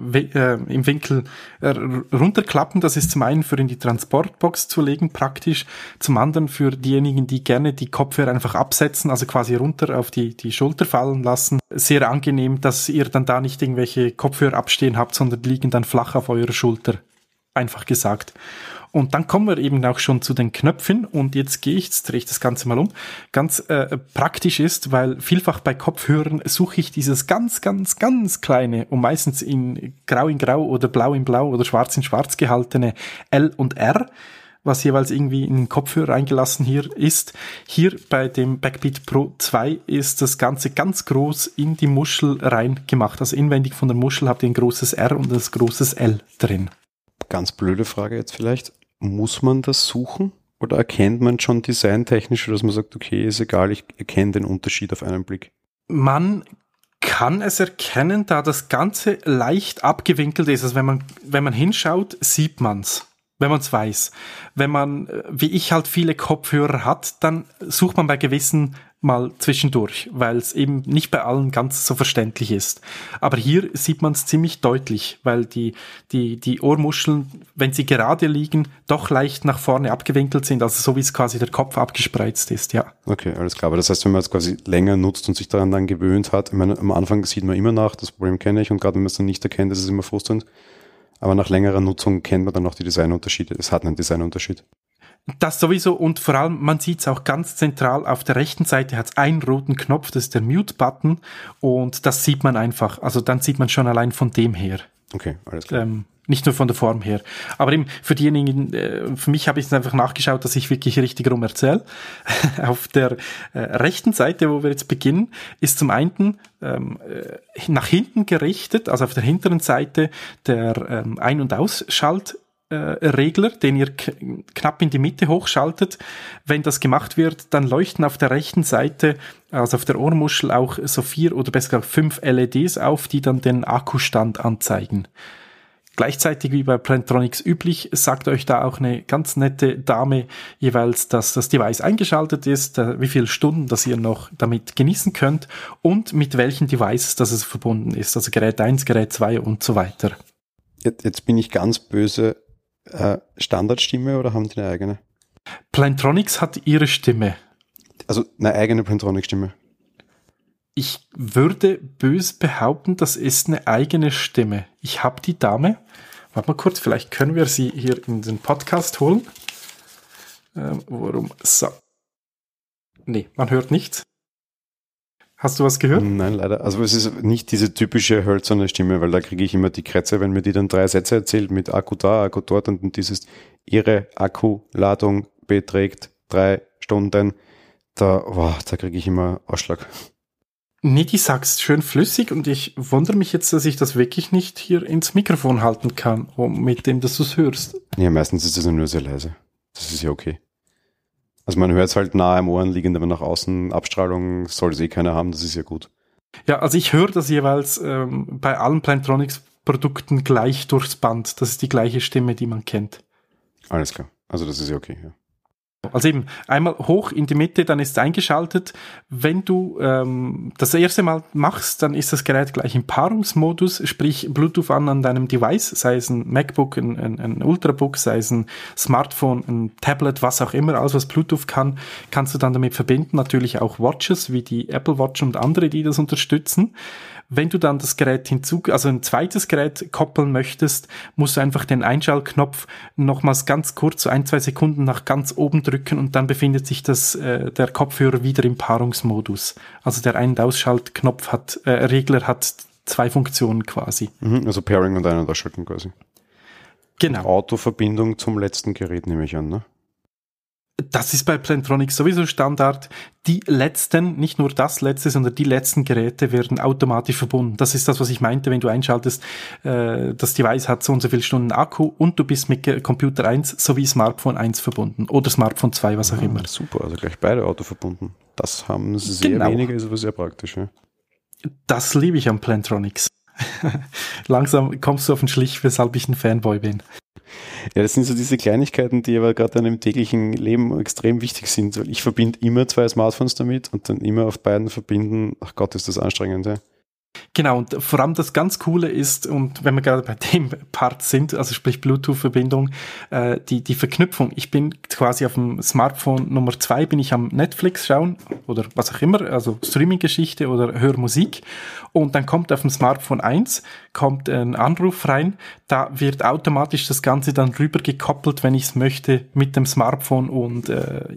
im Winkel runterklappen. Das ist zum einen für in die Transportbox zu legen, praktisch. Zum anderen für diejenigen, die gerne die Kopfhörer einfach absetzen, also quasi runter auf die Schulter fallen lassen. Sehr angenehm, dass ihr dann da nicht irgendwelche Kopfhörer abstehen habt, sondern liegen dann flach auf eurer Schulter. Einfach gesagt. Und dann kommen wir eben auch schon zu den Knöpfen und jetzt drehe ich das Ganze mal um. Ganz praktisch ist, weil vielfach bei Kopfhörern suche ich dieses ganz, ganz, ganz kleine und meistens in Grau oder Blau in Blau oder Schwarz in Schwarz gehaltene L und R, was jeweils irgendwie in den Kopfhörer eingelassen hier ist. Hier bei dem Backbeat Pro 2 ist das Ganze ganz groß in die Muschel rein gemacht. Also inwendig von der Muschel habt ihr ein großes R und ein großes L drin. Ganz blöde Frage jetzt vielleicht. Muss man das suchen? Oder erkennt man schon designtechnisch, dass man sagt, okay, ist egal, ich erkenne den Unterschied auf einen Blick? Man kann es erkennen, da das Ganze leicht abgewinkelt ist. Also wenn man hinschaut, sieht man's. Wenn man es weiß. Wenn man, wie ich halt viele Kopfhörer hat, dann sucht man bei gewissen mal zwischendurch, weil es eben nicht bei allen ganz so verständlich ist. Aber hier sieht man es ziemlich deutlich, weil die Ohrmuscheln, wenn sie gerade liegen, doch leicht nach vorne abgewinkelt sind, also so wie es quasi der Kopf abgespreizt ist, ja. Okay, alles klar. Aber das heißt, wenn man es quasi länger nutzt und sich daran dann gewöhnt hat, ich meine, am Anfang sieht man immer nach, das Problem kenne ich, und gerade wenn man es dann nicht erkennt, ist es immer frustrierend. Aber nach längerer Nutzung kennt man dann auch die Designunterschiede. Es hat einen Designunterschied. Das sowieso, und vor allem, man sieht es auch ganz zentral, auf der rechten Seite hat es einen roten Knopf, das ist der Mute-Button, und das sieht man einfach. Also dann sieht man schon allein von dem her. Okay, alles klar. Nicht nur von der Form her. Aber eben für diejenigen, für mich habe ich es einfach nachgeschaut, dass ich wirklich richtig rum erzähle. Auf der rechten Seite, wo wir jetzt beginnen, ist zum einen nach hinten gerichtet, also auf der hinteren Seite der Ein- und Ausschaltregler, den ihr knapp in die Mitte hochschaltet. Wenn das gemacht wird, dann leuchten auf der rechten Seite, also auf der Ohrmuschel, auch so 4 oder besser gesagt 5 LEDs auf, die dann den Akkustand anzeigen. Gleichzeitig wie bei Plantronics üblich, sagt euch da auch eine ganz nette Dame jeweils, dass das Device eingeschaltet ist, wie viele Stunden das ihr noch damit genießen könnt und mit welchen Devices das es verbunden ist, also Gerät 1, Gerät 2 und so weiter. Jetzt bin ich ganz böse. Standardstimme oder haben die eine eigene? Plantronics hat ihre Stimme. Also eine eigene Plantronics-Stimme. Ich würde böse behaupten, das ist eine eigene Stimme. Ich habe die Dame. Warte mal kurz, vielleicht können wir sie hier in den Podcast holen. So. Nee, man hört nichts. Hast du was gehört? Nein, leider. Also es ist nicht diese typische hölzerne Stimme, weil da kriege ich immer die Krätze, wenn mir die dann 3 Sätze erzählt mit Akku da, Akku dort und dieses ihre Akkuladung beträgt 3 Stunden. Da kriege ich immer Ausschlag. Nee, die sagst schön flüssig und ich wundere mich jetzt, dass ich das wirklich nicht hier ins Mikrofon halten kann, mit dem, dass du es hörst. Ja, meistens ist es ja nur sehr leise. Das ist ja okay. Also man hört es halt nahe am Ohren liegend, aber nach außen Abstrahlung soll es keiner haben, das ist ja gut. Ja, also ich höre das jeweils bei allen Plantronics-Produkten gleich durchs Band. Das ist die gleiche Stimme, die man kennt. Alles klar, also das ist ja okay, ja. Also eben, einmal hoch in die Mitte, dann ist es eingeschaltet. Wenn du das erste Mal machst, dann ist das Gerät gleich im Paarungsmodus, sprich Bluetooth an deinem Device, sei es ein MacBook, ein Ultrabook, sei es ein Smartphone, ein Tablet, was auch immer, alles was Bluetooth kann, kannst du dann damit verbinden. Natürlich auch Watches, wie die Apple Watch und andere, die das unterstützen. Wenn du dann das Gerät also ein zweites Gerät koppeln möchtest, musst du einfach den Einschaltknopf nochmals ganz kurz, so 1-2 Sekunden nach ganz oben drücken und dann befindet sich der Kopfhörer wieder im Paarungsmodus. Also der Ein- und Ausschaltknopf Regler hat 2 Funktionen quasi. Also Pairing und Ein- und Ausschalten quasi. Genau. Autoverbindung zum letzten Gerät nehme ich an, ne? Das ist bei Plantronics sowieso Standard. Die letzten, nicht nur das letzte, sondern die letzten Geräte werden automatisch verbunden. Das ist das, was ich meinte, wenn du einschaltest, das Device hat so und so viele Stunden Akku und du bist mit Computer 1 sowie Smartphone 1 verbunden oder Smartphone 2, was auch immer. Super, also gleich beide Auto verbunden. Das haben sehr wenige, ist aber sehr praktisch. Ja. Das liebe ich am Plantronics. Langsam kommst du auf den Schlich, weshalb ich ein Fanboy bin. Ja, das sind so diese Kleinigkeiten, die aber gerade in einem täglichen Leben extrem wichtig sind. Weil ich verbinde immer 2 Smartphones damit und dann immer auf beiden verbinden. Ach Gott, ist das anstrengend, ja. Genau, und vor allem das ganz Coole ist, und wenn wir gerade bei dem Part sind, also sprich Bluetooth-Verbindung, die Verknüpfung. Ich bin quasi auf dem Smartphone Nummer 2, bin ich am Netflix schauen oder was auch immer, also Streaming-Geschichte oder höre Musik, und dann kommt auf dem Smartphone 1 kommt ein Anruf rein, da wird automatisch das Ganze dann rüber gekoppelt, wenn ich es möchte, mit dem Smartphone, und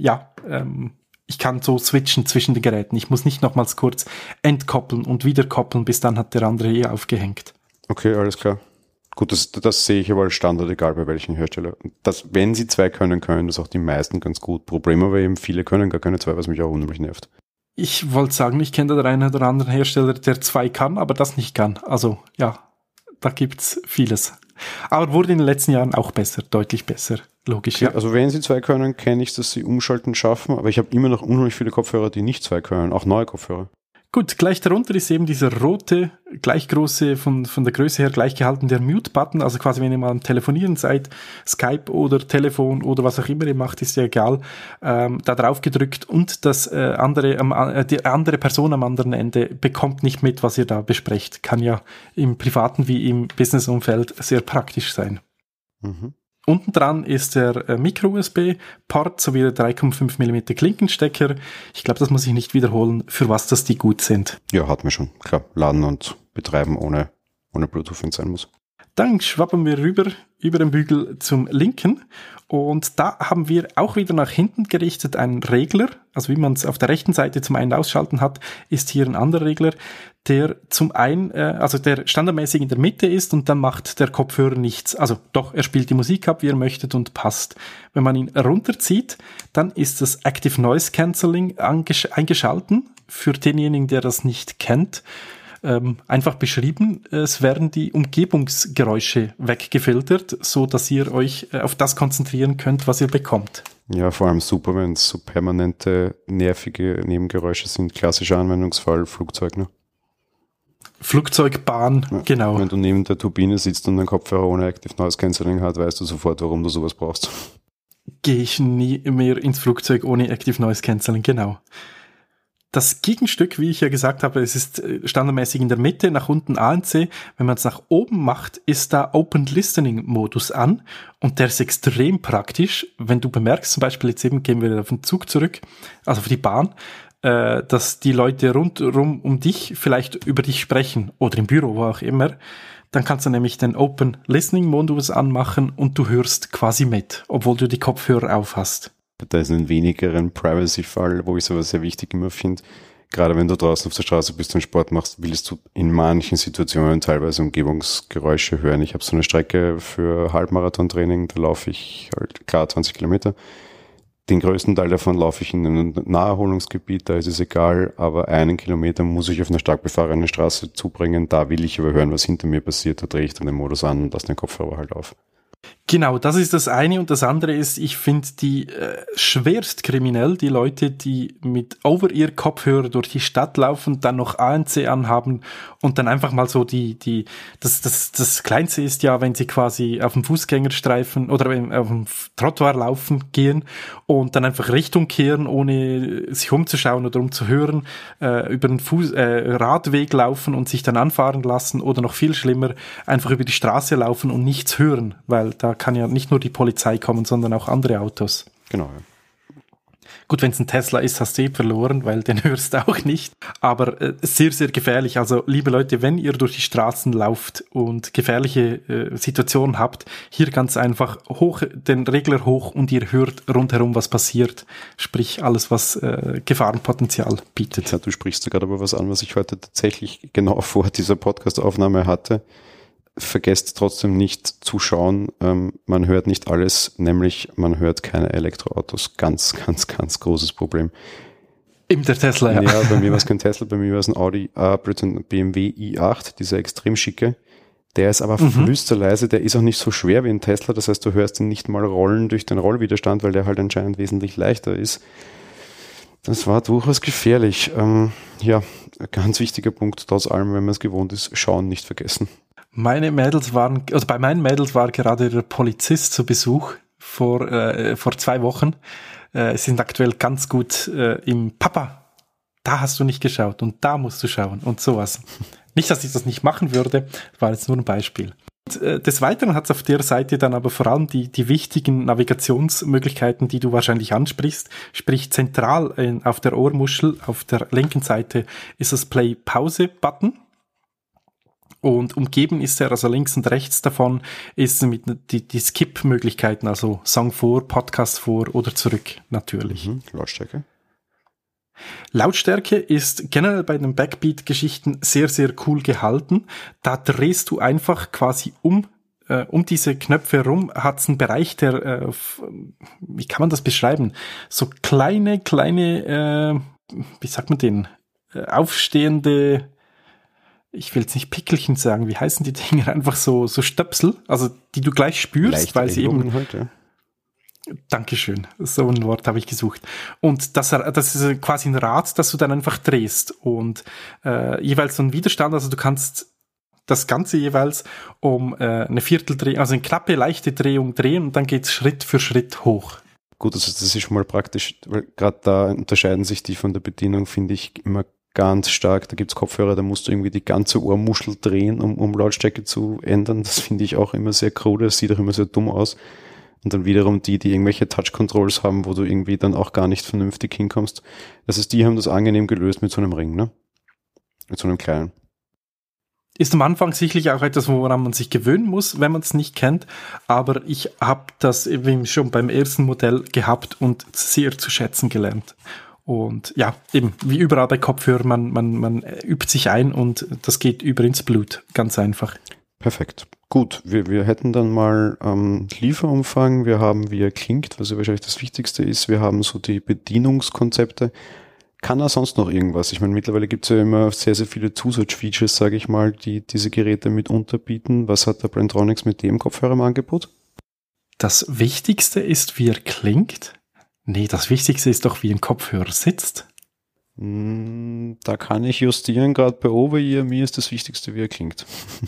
ich kann so switchen zwischen den Geräten. Ich muss nicht nochmals kurz entkoppeln und wieder koppeln, bis dann hat der andere aufgehängt. Okay, alles klar. Gut, das sehe ich aber als Standard, egal bei welchen Hersteller. Wenn sie 2 können das auch die meisten ganz gut. Problem aber eben, viele können gar keine 2, was mich auch unheimlich nervt. Ich wollte sagen, ich kenne da einen oder anderen Hersteller, der 2 kann, aber das nicht kann. Also ja, da gibt's vieles. Aber wurde in den letzten Jahren auch besser, deutlich besser. Logisch, okay, ja. Also wenn sie 2 können, kenne ich, dass sie umschalten schaffen, aber ich habe immer noch unheimlich viele Kopfhörer, die nicht 2 können, auch neue Kopfhörer. Gut, gleich darunter ist eben dieser rote, gleich große, von der Größe her gleich gehalten, der Mute-Button, also quasi wenn ihr mal am Telefonieren seid, Skype oder Telefon oder was auch immer ihr macht, ist ja egal, da drauf gedrückt, und die andere Person am anderen Ende bekommt nicht mit, was ihr da besprecht. Kann ja im privaten wie im Business-Umfeld sehr praktisch sein. Mhm. Unten dran ist der Micro-USB-Port sowie der 3,5 mm Klinkenstecker. Ich glaube, das muss ich nicht wiederholen, für was das die gut sind. Ja, hat man schon. Klar, laden und betreiben ohne Bluetooth, wenn es sein muss. Dann schwappen wir rüber über den Bügel zum linken, und da haben wir auch wieder nach hinten gerichtet einen Regler. Also wie man es auf der rechten Seite zum Ein- und Ausschalten hat, ist hier ein anderer Regler, der zum einen, also der standardmäßig in der Mitte ist, und dann macht der Kopfhörer nichts. Also doch, er spielt die Musik ab, wie ihr möchtet, und passt. Wenn man ihn runterzieht, dann ist das Active Noise Cancelling eingeschalten. Für denjenigen, der das nicht kennt, einfach beschrieben, es werden die Umgebungsgeräusche weggefiltert, so dass ihr euch auf das konzentrieren könnt, was ihr bekommt. Ja, vor allem super, wenn es so permanente, nervige Nebengeräusche sind. Klassischer Anwendungsfall, Flugzeug, ne? Flugzeug, Bahn, ja, genau. Wenn du neben der Turbine sitzt und einen Kopfhörer ohne Active Noise Cancelling hat, weißt du sofort, warum du sowas brauchst. Gehe ich nie mehr ins Flugzeug ohne Active Noise Cancelling, genau. Das Gegenstück, wie ich ja gesagt habe, es ist standardmäßig in der Mitte, nach unten ANC. Wenn man es nach oben macht, ist da Open Listening Modus an, und der ist extrem praktisch. Wenn du bemerkst, zum Beispiel jetzt eben gehen wir auf den Zug zurück, also auf die Bahn, dass die Leute rundherum um dich vielleicht über dich sprechen oder im Büro, wo auch immer, dann kannst du nämlich den Open Listening Modus anmachen und du hörst quasi mit, obwohl du die Kopfhörer auf hast. Da ist ein wenigeren Privacy-Fall, wo ich sowas sehr wichtig immer finde. Gerade wenn du draußen auf der Straße bist und Sport machst, willst du in manchen Situationen teilweise Umgebungsgeräusche hören. Ich habe so eine Strecke für Halbmarathon-Training, da laufe ich halt klar 20 Kilometer. Den größten Teil davon laufe ich in einem Naherholungsgebiet, da ist es egal, aber 1 Kilometer muss ich auf einer stark befahrenen Straße zubringen. Da will ich aber hören, was hinter mir passiert. Da drehe ich dann den Modus an und lasse den Kopfhörer halt auf. Genau, das ist das eine, und das andere ist, ich finde die schwerst kriminell, die Leute, die mit Over-Ear-Kopfhörer durch die Stadt laufen, dann noch ANC anhaben und dann einfach mal so das Kleinste ist ja, wenn sie quasi auf dem Fußgängerstreifen oder auf dem Trottoir laufen gehen und dann einfach Richtung kehren, ohne sich umzuschauen oder umzuhören, über den Radweg laufen und sich dann anfahren lassen, oder noch viel schlimmer, einfach über die Straße laufen und nichts hören, weil da kann ja nicht nur die Polizei kommen, sondern auch andere Autos. Genau, ja. Gut, wenn es ein Tesla ist, hast du verloren, weil den hörst du auch nicht. Aber sehr, sehr gefährlich. Also, liebe Leute, wenn ihr durch die Straßen lauft und gefährliche Situationen habt, hier ganz einfach den Regler hoch und ihr hört rundherum, was passiert. Sprich, alles, was Gefahrenpotenzial bietet. Ja, du sprichst gerade aber was an, was ich heute tatsächlich genau vor dieser Podcast-Aufnahme hatte. Vergesst trotzdem nicht zu schauen, man hört nicht alles, nämlich man hört keine Elektroautos. Ganz, ganz, ganz großes Problem. Eben der Tesla, ja. Ja, bei mir war es kein Tesla, bei mir war es ein ein BMW i8, dieser extrem schicke. Der ist aber flüsterleise, der ist auch nicht so schwer wie ein Tesla, das heißt, du hörst ihn nicht mal rollen durch den Rollwiderstand, weil der halt anscheinend wesentlich leichter ist. Das war durchaus gefährlich. Ja, ganz wichtiger Punkt, trotz allem, wenn man es gewohnt ist, schauen, nicht vergessen. bei meinen Mädels war gerade der Polizist zu Besuch vor 2 Wochen. Sie sind aktuell ganz gut im Papa. Da hast du nicht geschaut und da musst du schauen und sowas. Nicht, dass ich das nicht machen würde, das war jetzt nur ein Beispiel. Und, des Weiteren hat es auf der Seite dann aber vor allem die wichtigen Navigationsmöglichkeiten, die du wahrscheinlich ansprichst. Sprich, zentral auf der Ohrmuschel, auf der linken Seite ist das Play-Pause-Button. Und umgeben ist er, also links und rechts davon, ist mit die Skip-Möglichkeiten, also Song vor, Podcast vor oder zurück natürlich. Lautstärke? Lautstärke ist generell bei den Backbeat-Geschichten sehr, sehr cool gehalten. Da drehst du einfach quasi um diese Knöpfe herum, hat es einen Bereich, der, wie kann man das beschreiben? So kleine, wie sagt man den? Aufstehende, ich will jetzt nicht Pickelchen sagen, wie heißen die Dinger? Einfach so Stöpsel, also die du gleich spürst, Leicht weil sie eben... Halt, ja. Dankeschön, so ein Wort habe ich gesucht. Und das ist quasi ein Rad, das du dann einfach drehst und jeweils so ein Widerstand, also du kannst das Ganze jeweils um eine Vierteldrehung, also eine knappe, leichte Drehung drehen und dann geht's Schritt für Schritt hoch. Gut, also das ist schon mal praktisch, weil gerade da unterscheiden sich die von der Bedienung, finde ich, immer ganz stark. Da gibt's Kopfhörer, da musst du irgendwie die ganze Ohrmuschel drehen, um Lautstärke zu ändern. Das finde ich auch immer sehr krude, das sieht auch immer sehr dumm aus. Und dann wiederum die irgendwelche Touch-Controls haben, wo du irgendwie dann auch gar nicht vernünftig hinkommst. Das heißt, die haben das angenehm gelöst mit so einem Ring, ne? Mit so einem kleinen. Ist am Anfang sicherlich auch etwas, woran man sich gewöhnen muss, wenn man es nicht kennt. Aber ich habe das eben schon beim ersten Modell gehabt und sehr zu schätzen gelernt. Und ja, eben, wie überall bei Kopfhörern, man übt sich ein und das geht über ins Blut. Ganz einfach. Perfekt. Gut, wir hätten dann mal Lieferumfang, wir haben, wie er klingt, was ja wahrscheinlich das Wichtigste ist, wir haben so die Bedienungskonzepte. Kann er sonst noch irgendwas? Ich meine, mittlerweile gibt es ja immer sehr, sehr viele Zusatzfeatures, sage ich mal, die diese Geräte mit unterbieten. Was hat der Plantronics mit dem Kopfhörer im Angebot? Das Wichtigste ist, wie er klingt? Nee, das Wichtigste ist doch, wie ein Kopfhörer sitzt. Da kann ich justieren, gerade bei Over-Ear, mir ist das Wichtigste, wie er klingt.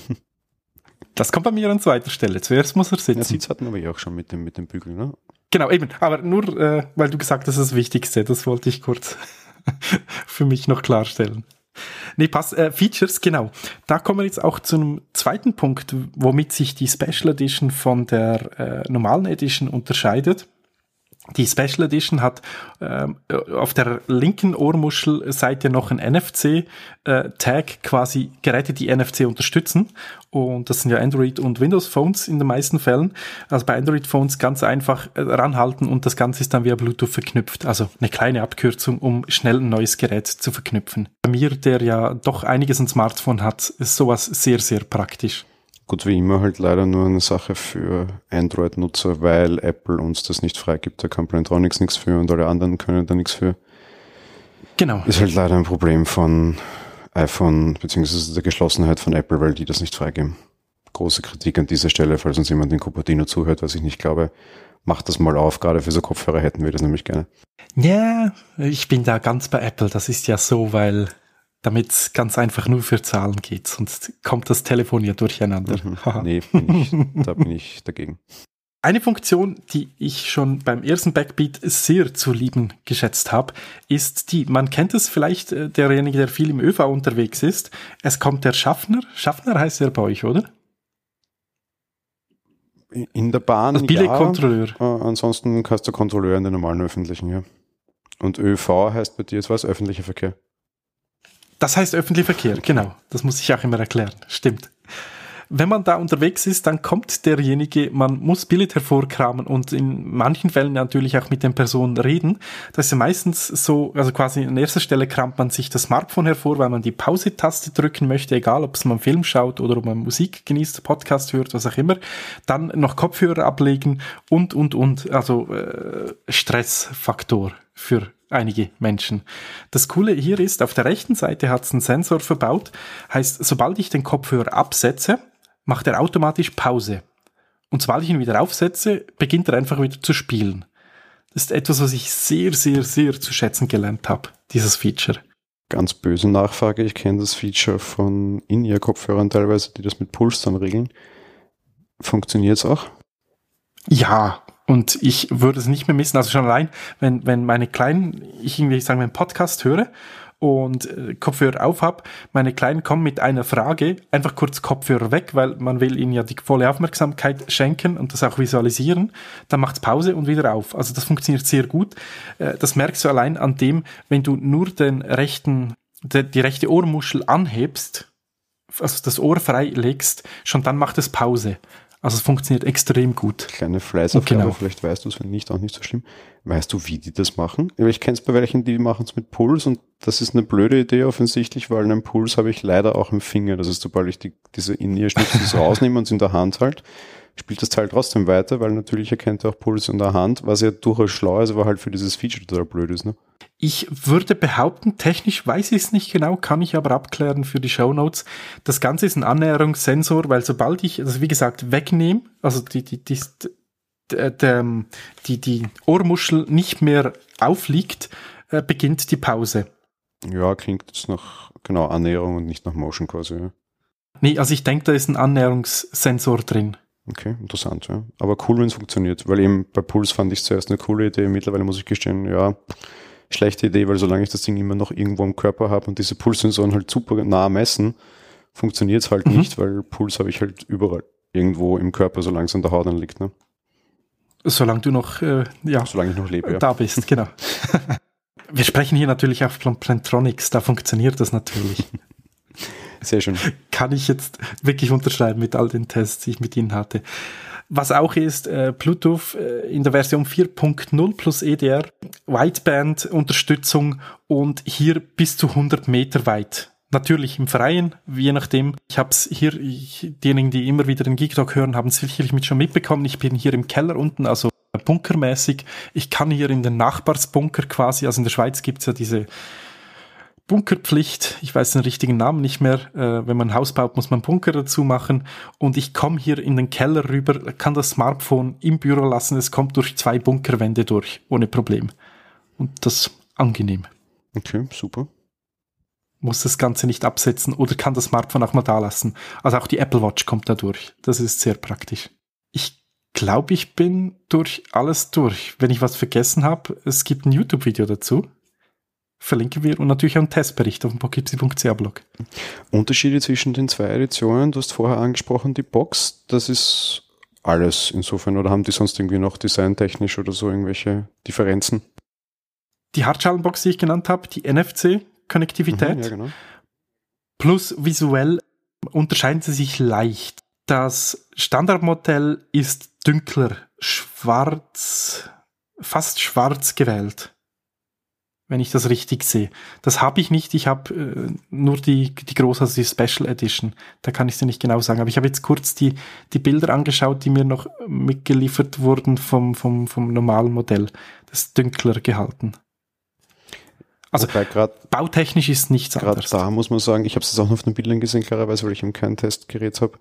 Das kommt bei mir an zweiter Stelle. Zuerst muss er sitzen. Ja, Sitz hatten wir ja auch schon mit dem Bügel, ne? Genau, eben. Aber nur, weil du gesagt hast, das ist das Wichtigste. Das wollte ich kurz für mich noch klarstellen. Nee, passt. Features, genau. Da kommen wir jetzt auch zu einem zweiten Punkt, womit sich die Special Edition von der normalen Edition unterscheidet. Die Special Edition hat auf der linken Ohrmuschelseite noch ein NFC-Tag, quasi Geräte, die NFC unterstützen. Und das sind ja Android- und Windows-Phones in den meisten Fällen. Also bei Android-Phones ganz einfach ranhalten und das Ganze ist dann via Bluetooth verknüpft. Also eine kleine Abkürzung, um schnell ein neues Gerät zu verknüpfen. Bei mir, der ja doch einiges an Smartphone hat, ist sowas sehr, sehr praktisch. Gut, wie immer halt leider nur eine Sache für Android-Nutzer, weil Apple uns das nicht freigibt. Da kann Plantronics nichts für und alle anderen können da nichts für. Genau. Ist halt leider ein Problem von iPhone, beziehungsweise der Geschlossenheit von Apple, weil die das nicht freigeben. Große Kritik an dieser Stelle, falls uns jemand in Cupertino zuhört, was ich nicht glaube. Macht das mal auf, gerade für so Kopfhörer hätten wir das nämlich gerne. Ja, ich bin da ganz bei Apple. Das ist ja so, weil damit es ganz einfach nur für Zahlen geht, sonst kommt das Telefon ja durcheinander. Nee, da bin ich dagegen. Eine Funktion, die ich schon beim ersten Backbeat sehr zu lieben geschätzt habe, ist die, man kennt es vielleicht, derjenige, der viel im ÖV unterwegs ist, es kommt der Schaffner. Schaffner heißt er bei euch, oder? In der Bahn, also Billetkontrolleur. Ja, ansonsten heißt der Kontrolleur in den normalen öffentlichen, ja. Und ÖV heißt bei dir jetzt was? Öffentlicher Verkehr? Das heißt öffentlicher Verkehr, genau. Das muss ich auch immer erklären. Stimmt. Wenn man da unterwegs ist, dann kommt derjenige, man muss Billett hervorkramen und in manchen Fällen natürlich auch mit den Personen reden. Das ist ja meistens so, also quasi an erster Stelle kramt man sich das Smartphone hervor, weil man die Pause-Taste drücken möchte, egal ob es man Film schaut oder ob man Musik genießt, Podcast hört, was auch immer. Dann noch Kopfhörer ablegen und. Also Stressfaktor für einige Menschen. Das Coole hier ist, auf der rechten Seite hat es einen Sensor verbaut, heißt, sobald ich den Kopfhörer absetze, macht er automatisch Pause. Und sobald ich ihn wieder aufsetze, beginnt er einfach wieder zu spielen. Das ist etwas, was ich sehr, sehr, sehr zu schätzen gelernt habe, dieses Feature. Ganz böse Nachfrage, ich kenne das Feature von In-Ear-Kopfhörern teilweise, die das mit Puls dann regeln. Funktioniert es auch? Ja, und ich würde es nicht mehr missen. Also schon allein, wenn meine Kleinen, ich irgendwie sagen wir einen Podcast höre und Kopfhörer auf habe, meine Kleinen kommen mit einer Frage, einfach kurz Kopfhörer weg, weil man will ihnen ja die volle Aufmerksamkeit schenken und das auch visualisieren, dann macht's Pause und wieder auf. Also das funktioniert sehr gut. Das merkst du allein an dem, wenn du nur die rechte Ohrmuschel anhebst, also das Ohr frei legst, schon dann macht es Pause. Also es funktioniert extrem gut. Kleine Fleißaufgabe, genau. Vielleicht weißt du es, wenn nicht, auch nicht so schlimm. Weißt du, wie die das machen? Ich kenne es bei welchen, die machen es mit Puls und das ist eine blöde Idee offensichtlich, weil einen Puls habe ich leider auch im Finger. Das ist, sobald ich diese In-Ear-Schnipsel rausnehme und es in der Hand halt, spielt das Teil trotzdem weiter, weil natürlich erkennt er auch Puls in der Hand, was ja durchaus schlau ist, aber halt für dieses Feature total blöd ist, ne? Ich würde behaupten, technisch weiß ich es nicht genau, kann ich aber abklären für die Shownotes. Das Ganze ist ein Annäherungssensor, weil sobald ich, also wie gesagt, wegnehme, also die Ohrmuschel nicht mehr aufliegt, beginnt die Pause. Ja, klingt jetzt nach, genau, Annäherung und nicht nach Motion quasi, ja. Nee, also ich denke, da ist ein Annäherungssensor drin. Okay, interessant, ja. Aber cool, wenn es funktioniert, weil eben bei Puls fand ich zuerst eine coole Idee, mittlerweile muss ich gestehen, ja, schlechte Idee, weil solange ich das Ding immer noch irgendwo im Körper habe und diese Pulssensoren halt super nah messen, funktioniert es halt nicht, weil Puls habe ich halt überall irgendwo im Körper, solange es an der Haut dann liegt, ne? Solange du noch, solange ich noch lebe, ja. Da bist, genau. Wir sprechen hier natürlich auch von Plantronics, da funktioniert das natürlich. Sehr schön. Kann ich jetzt wirklich unterschreiben mit all den Tests, die ich mit Ihnen hatte. Was auch ist, Bluetooth in der Version 4.0 plus EDR, Wideband-Unterstützung und hier bis zu 100 Meter weit. Natürlich im Freien, je nachdem. Ich habe es hier, diejenigen, die immer wieder den Geek Talk hören, haben es sicherlich schon mitbekommen. Ich bin hier im Keller unten, also bunkermäßig. Ich kann hier in den Nachbarsbunker quasi, also in der Schweiz gibt's ja diese Bunkerpflicht, ich weiß den richtigen Namen nicht mehr, wenn man ein Haus baut, muss man Bunker dazu machen und ich komme hier in den Keller rüber, kann das Smartphone im Büro lassen, es kommt durch 2 Bunkerwände durch, ohne Problem. Und das ist angenehm. Okay, super. Muss das Ganze nicht absetzen oder kann das Smartphone auch mal da lassen. Also auch die Apple Watch kommt da durch, das ist sehr praktisch. Ich glaube, ich bin durch alles durch. Wenn ich was vergessen habe, es gibt ein YouTube-Video dazu. Verlinken wir und natürlich auch einen Testbericht auf dem poughkeepsie.ch-Blog. Unterschiede zwischen den 2 Editionen, du hast vorher angesprochen, die Box, das ist alles insofern, oder haben die sonst irgendwie noch designtechnisch oder so irgendwelche Differenzen? Die Hartschalenbox, die ich genannt habe, die NFC-Konnektivität, Ja, genau. plus visuell unterscheiden sie sich leicht. Das Standardmodell ist dünkler, schwarz, fast schwarz gewählt. Wenn ich das richtig sehe. Das habe ich nicht, ich habe nur die große, also die Special Edition. Da kann ich es dir nicht genau sagen. Aber ich habe jetzt kurz die Bilder angeschaut, die mir noch mitgeliefert wurden vom normalen Modell. Das ist dünkler gehalten. Also bautechnisch ist nichts anderes. Da muss man sagen, ich habe es jetzt auch noch auf den Bildern gesehen, klarerweise, weil ich eben kein Testgerät habe.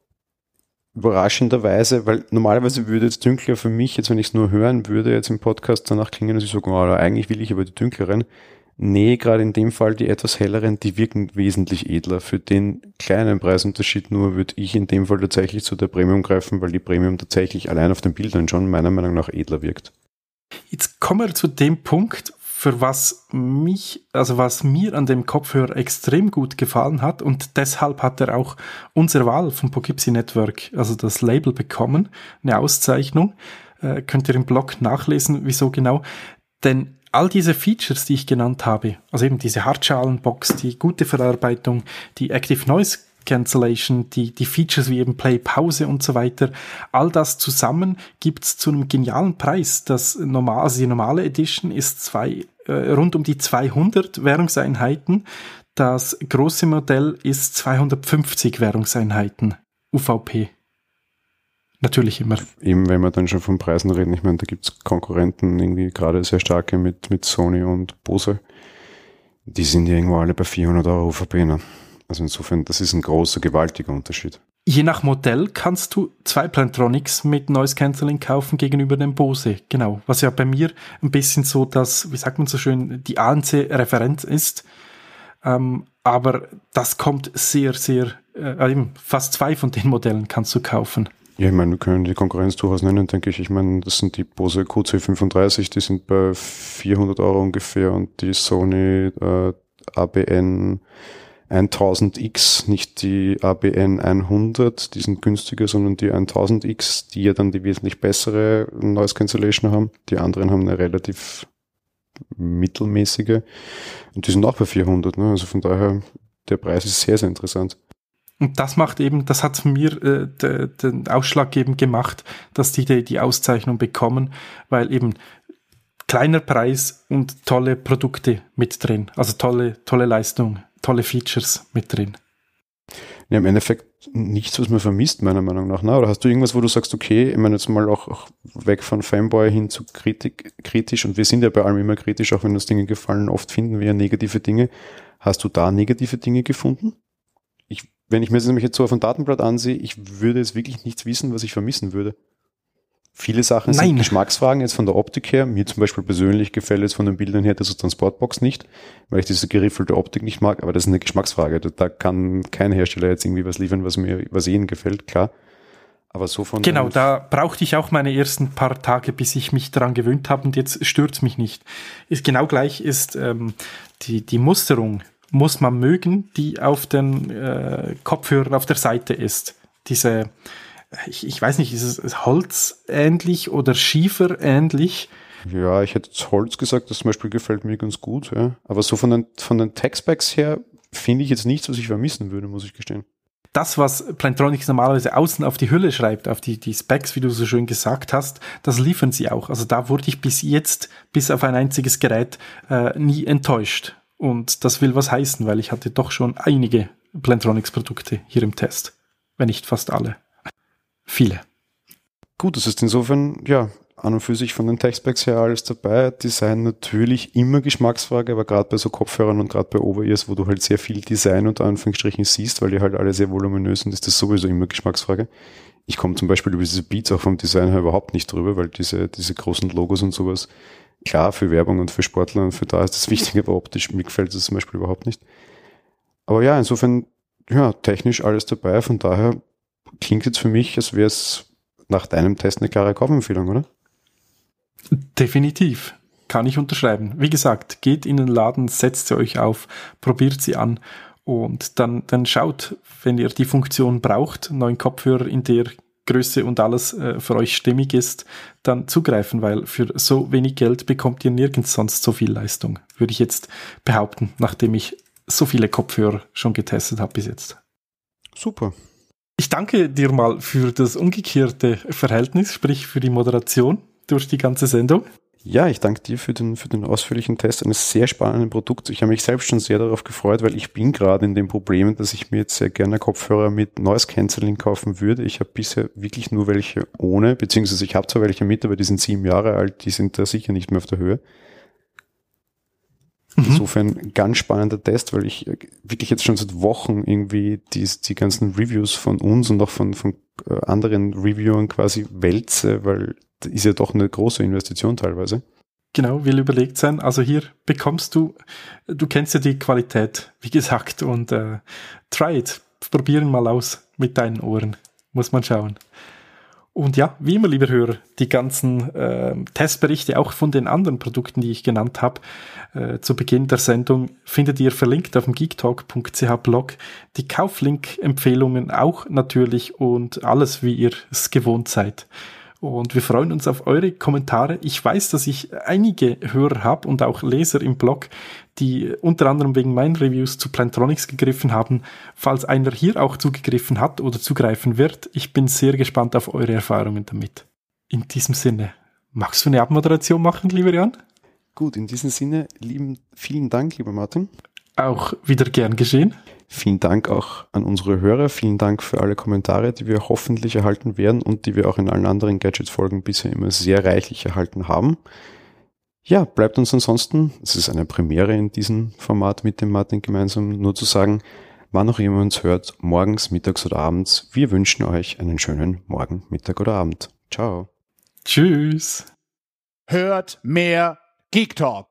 Überraschenderweise, weil normalerweise würde jetzt dünkler für mich, jetzt wenn ich es nur hören würde, jetzt im Podcast danach klingen, dass ich sage, oh, eigentlich will ich aber die dunkleren. Nee, gerade in dem Fall die etwas helleren, die wirken wesentlich edler. Für den kleinen Preisunterschied nur würde ich in dem Fall tatsächlich zu der Premium greifen, weil die Premium tatsächlich allein auf den Bildern schon meiner Meinung nach edler wirkt. Jetzt kommen wir zu dem Punkt, für was mir an dem Kopfhörer extrem gut gefallen hat und deshalb hat er auch unsere Wahl vom Poughkeepsie Network, also das Label bekommen, eine Auszeichnung, könnt ihr im Blog nachlesen, wieso genau, denn all diese Features, die ich genannt habe, also eben diese Hartschalenbox, die gute Verarbeitung, die Active Noise Cancellation, die Features wie eben Play, Pause und so weiter, all das zusammen gibt's zu einem genialen Preis. Die normale Edition ist rund um die 200 Währungseinheiten. Das große Modell ist 250 Währungseinheiten UVP. Natürlich immer. Eben, wenn wir dann schon von Preisen reden, ich meine, da gibt's Konkurrenten, irgendwie gerade sehr starke mit Sony und Bose. Die sind ja irgendwo alle bei 400 € UVP, ne? Also insofern, das ist ein großer, gewaltiger Unterschied. Je nach Modell kannst du 2 Plantronics mit Noise Cancelling kaufen gegenüber dem Bose. Genau. Was ja bei mir ein bisschen so das, wie sagt man so schön, die ANC-Referenz ist. Aber das kommt sehr, sehr, fast 2 von den Modellen kannst du kaufen. Ja, ich meine, wir können die Konkurrenz durchaus nennen, denke ich. Ich meine, das sind die Bose QC35, die sind bei 400 € ungefähr und die Sony ABN 1000X, nicht die ABN 100, die sind günstiger, sondern die 1000X, die ja dann die wesentlich bessere Noise Cancellation haben. Die anderen haben eine relativ mittelmäßige und die sind auch bei 400, ne? Also von daher, der Preis ist sehr, sehr interessant. Und das macht eben, das hat mir den ausschlaggebend gemacht, dass die Auszeichnung bekommen, weil eben kleiner Preis und tolle Produkte mit drin, also tolle Leistung, tolle Features mit drin. Ja, im Endeffekt nichts, was man vermisst, meiner Meinung nach. Ne? Oder hast du irgendwas, wo du sagst, okay, ich meine jetzt mal auch weg von Fanboy hin zu kritisch, und wir sind ja bei allem immer kritisch, auch wenn uns Dinge gefallen, oft finden wir ja negative Dinge. Hast du da negative Dinge gefunden? Wenn ich mir das nämlich jetzt so auf dem Datenblatt ansehe, ich würde jetzt wirklich nichts wissen, was ich vermissen würde. Viele Sachen sind Geschmacksfragen, jetzt von der Optik her. Mir zum Beispiel persönlich gefällt jetzt von den Bildern her diese Transportbox nicht, weil ich diese geriffelte Optik nicht mag, aber das ist eine Geschmacksfrage. Da kann kein Hersteller jetzt irgendwie was liefern, was ihnen gefällt, klar. Aber so von... Genau, da brauchte ich auch meine ersten paar Tage, bis ich mich daran gewöhnt habe, und jetzt stört's mich nicht. Ist genau gleich ist die Musterung, muss man mögen, die auf den Kopfhörern auf der Seite ist. Diese... Ich weiß nicht, ist es holzähnlich oder schieferähnlich? Ja, ich hätte jetzt Holz gesagt, das zum Beispiel gefällt mir ganz gut. Ja. Aber so von den Tech-Specs her finde ich jetzt nichts, was ich vermissen würde, muss ich gestehen. Das, was Plantronics normalerweise außen auf die Hülle schreibt, auf die Specs, wie du so schön gesagt hast, das liefern sie auch. Also da wurde ich bis jetzt, bis auf ein einziges Gerät, nie enttäuscht. Und das will was heißen, weil ich hatte doch schon einige Plantronics-Produkte hier im Test. Wenn nicht fast alle. Viele. Gut, das ist insofern, ja, an und für sich von den Tech-Specs her alles dabei. Design natürlich immer Geschmacksfrage, aber gerade bei so Kopfhörern und gerade bei Over-Ears, wo du halt sehr viel Design unter Anführungsstrichen siehst, weil die halt alle sehr voluminös sind, ist das sowieso immer Geschmacksfrage. Ich komme zum Beispiel über diese Beats auch vom Design her überhaupt nicht drüber, weil diese großen Logos und sowas, klar, für Werbung und für Sportler und für da ist das wichtig, aber optisch, mir gefällt das zum Beispiel überhaupt nicht. Aber ja, insofern, ja, technisch alles dabei, von daher klingt jetzt für mich, als wäre es nach deinem Test eine klare Kaufempfehlung, oder? Definitiv. Kann ich unterschreiben. Wie gesagt, geht in den Laden, setzt sie euch auf, probiert sie an und dann schaut, wenn ihr die Funktion braucht, neuen Kopfhörer in der Größe und alles für euch stimmig ist, dann zugreifen, weil für so wenig Geld bekommt ihr nirgends sonst so viel Leistung, würde ich jetzt behaupten, nachdem ich so viele Kopfhörer schon getestet habe bis jetzt. Super. Ich danke dir mal für das umgekehrte Verhältnis, sprich für die Moderation durch die ganze Sendung. Ja, ich danke dir für den ausführlichen Test eines sehr spannenden Produkts. Ich habe mich selbst schon sehr darauf gefreut, weil ich bin gerade in dem Problem, dass ich mir jetzt sehr gerne Kopfhörer mit Noise Cancelling kaufen würde. Ich habe bisher wirklich nur welche ohne, beziehungsweise ich habe zwar welche mit, aber die sind 7 Jahre alt, die sind da sicher nicht mehr auf der Höhe. Insofern ganz spannender Test, weil ich wirklich jetzt schon seit Wochen irgendwie die ganzen Reviews von uns und auch von anderen Reviewern quasi wälze, weil das ist ja doch eine große Investition teilweise. Genau, will überlegt sein. Also hier bekommst du kennst ja die Qualität, wie gesagt, und try it. Probieren mal aus mit deinen Ohren. Muss man schauen. Und ja, wie immer, lieber Hörer, die ganzen Testberichte auch von den anderen Produkten, die ich genannt habe, zu Beginn der Sendung, findet ihr verlinkt auf dem geektalk.ch Blog. Die Kauflink-Empfehlungen auch natürlich und alles, wie ihr es gewohnt seid. Und wir freuen uns auf eure Kommentare. Ich weiß, dass ich einige Hörer habe und auch Leser im Blog, die unter anderem wegen meinen Reviews zu Plantronics gegriffen haben. Falls einer hier auch zugegriffen hat oder zugreifen wird, ich bin sehr gespannt auf eure Erfahrungen damit. In diesem Sinne, magst du eine Abmoderation machen, lieber Jan? Gut, in diesem Sinne, vielen Dank, lieber Martin. Auch wieder gern geschehen. Vielen Dank auch an unsere Hörer. Vielen Dank für alle Kommentare, die wir hoffentlich erhalten werden und die wir auch in allen anderen Gadgets-Folgen bisher immer sehr reichlich erhalten haben. Ja, bleibt uns ansonsten, es ist eine Premiere in diesem Format mit dem Martin gemeinsam, nur zu sagen, wann auch immer uns hört, morgens, mittags oder abends, wir wünschen euch einen schönen Morgen, Mittag oder Abend. Ciao. Tschüss. Hört mehr Geek Talk.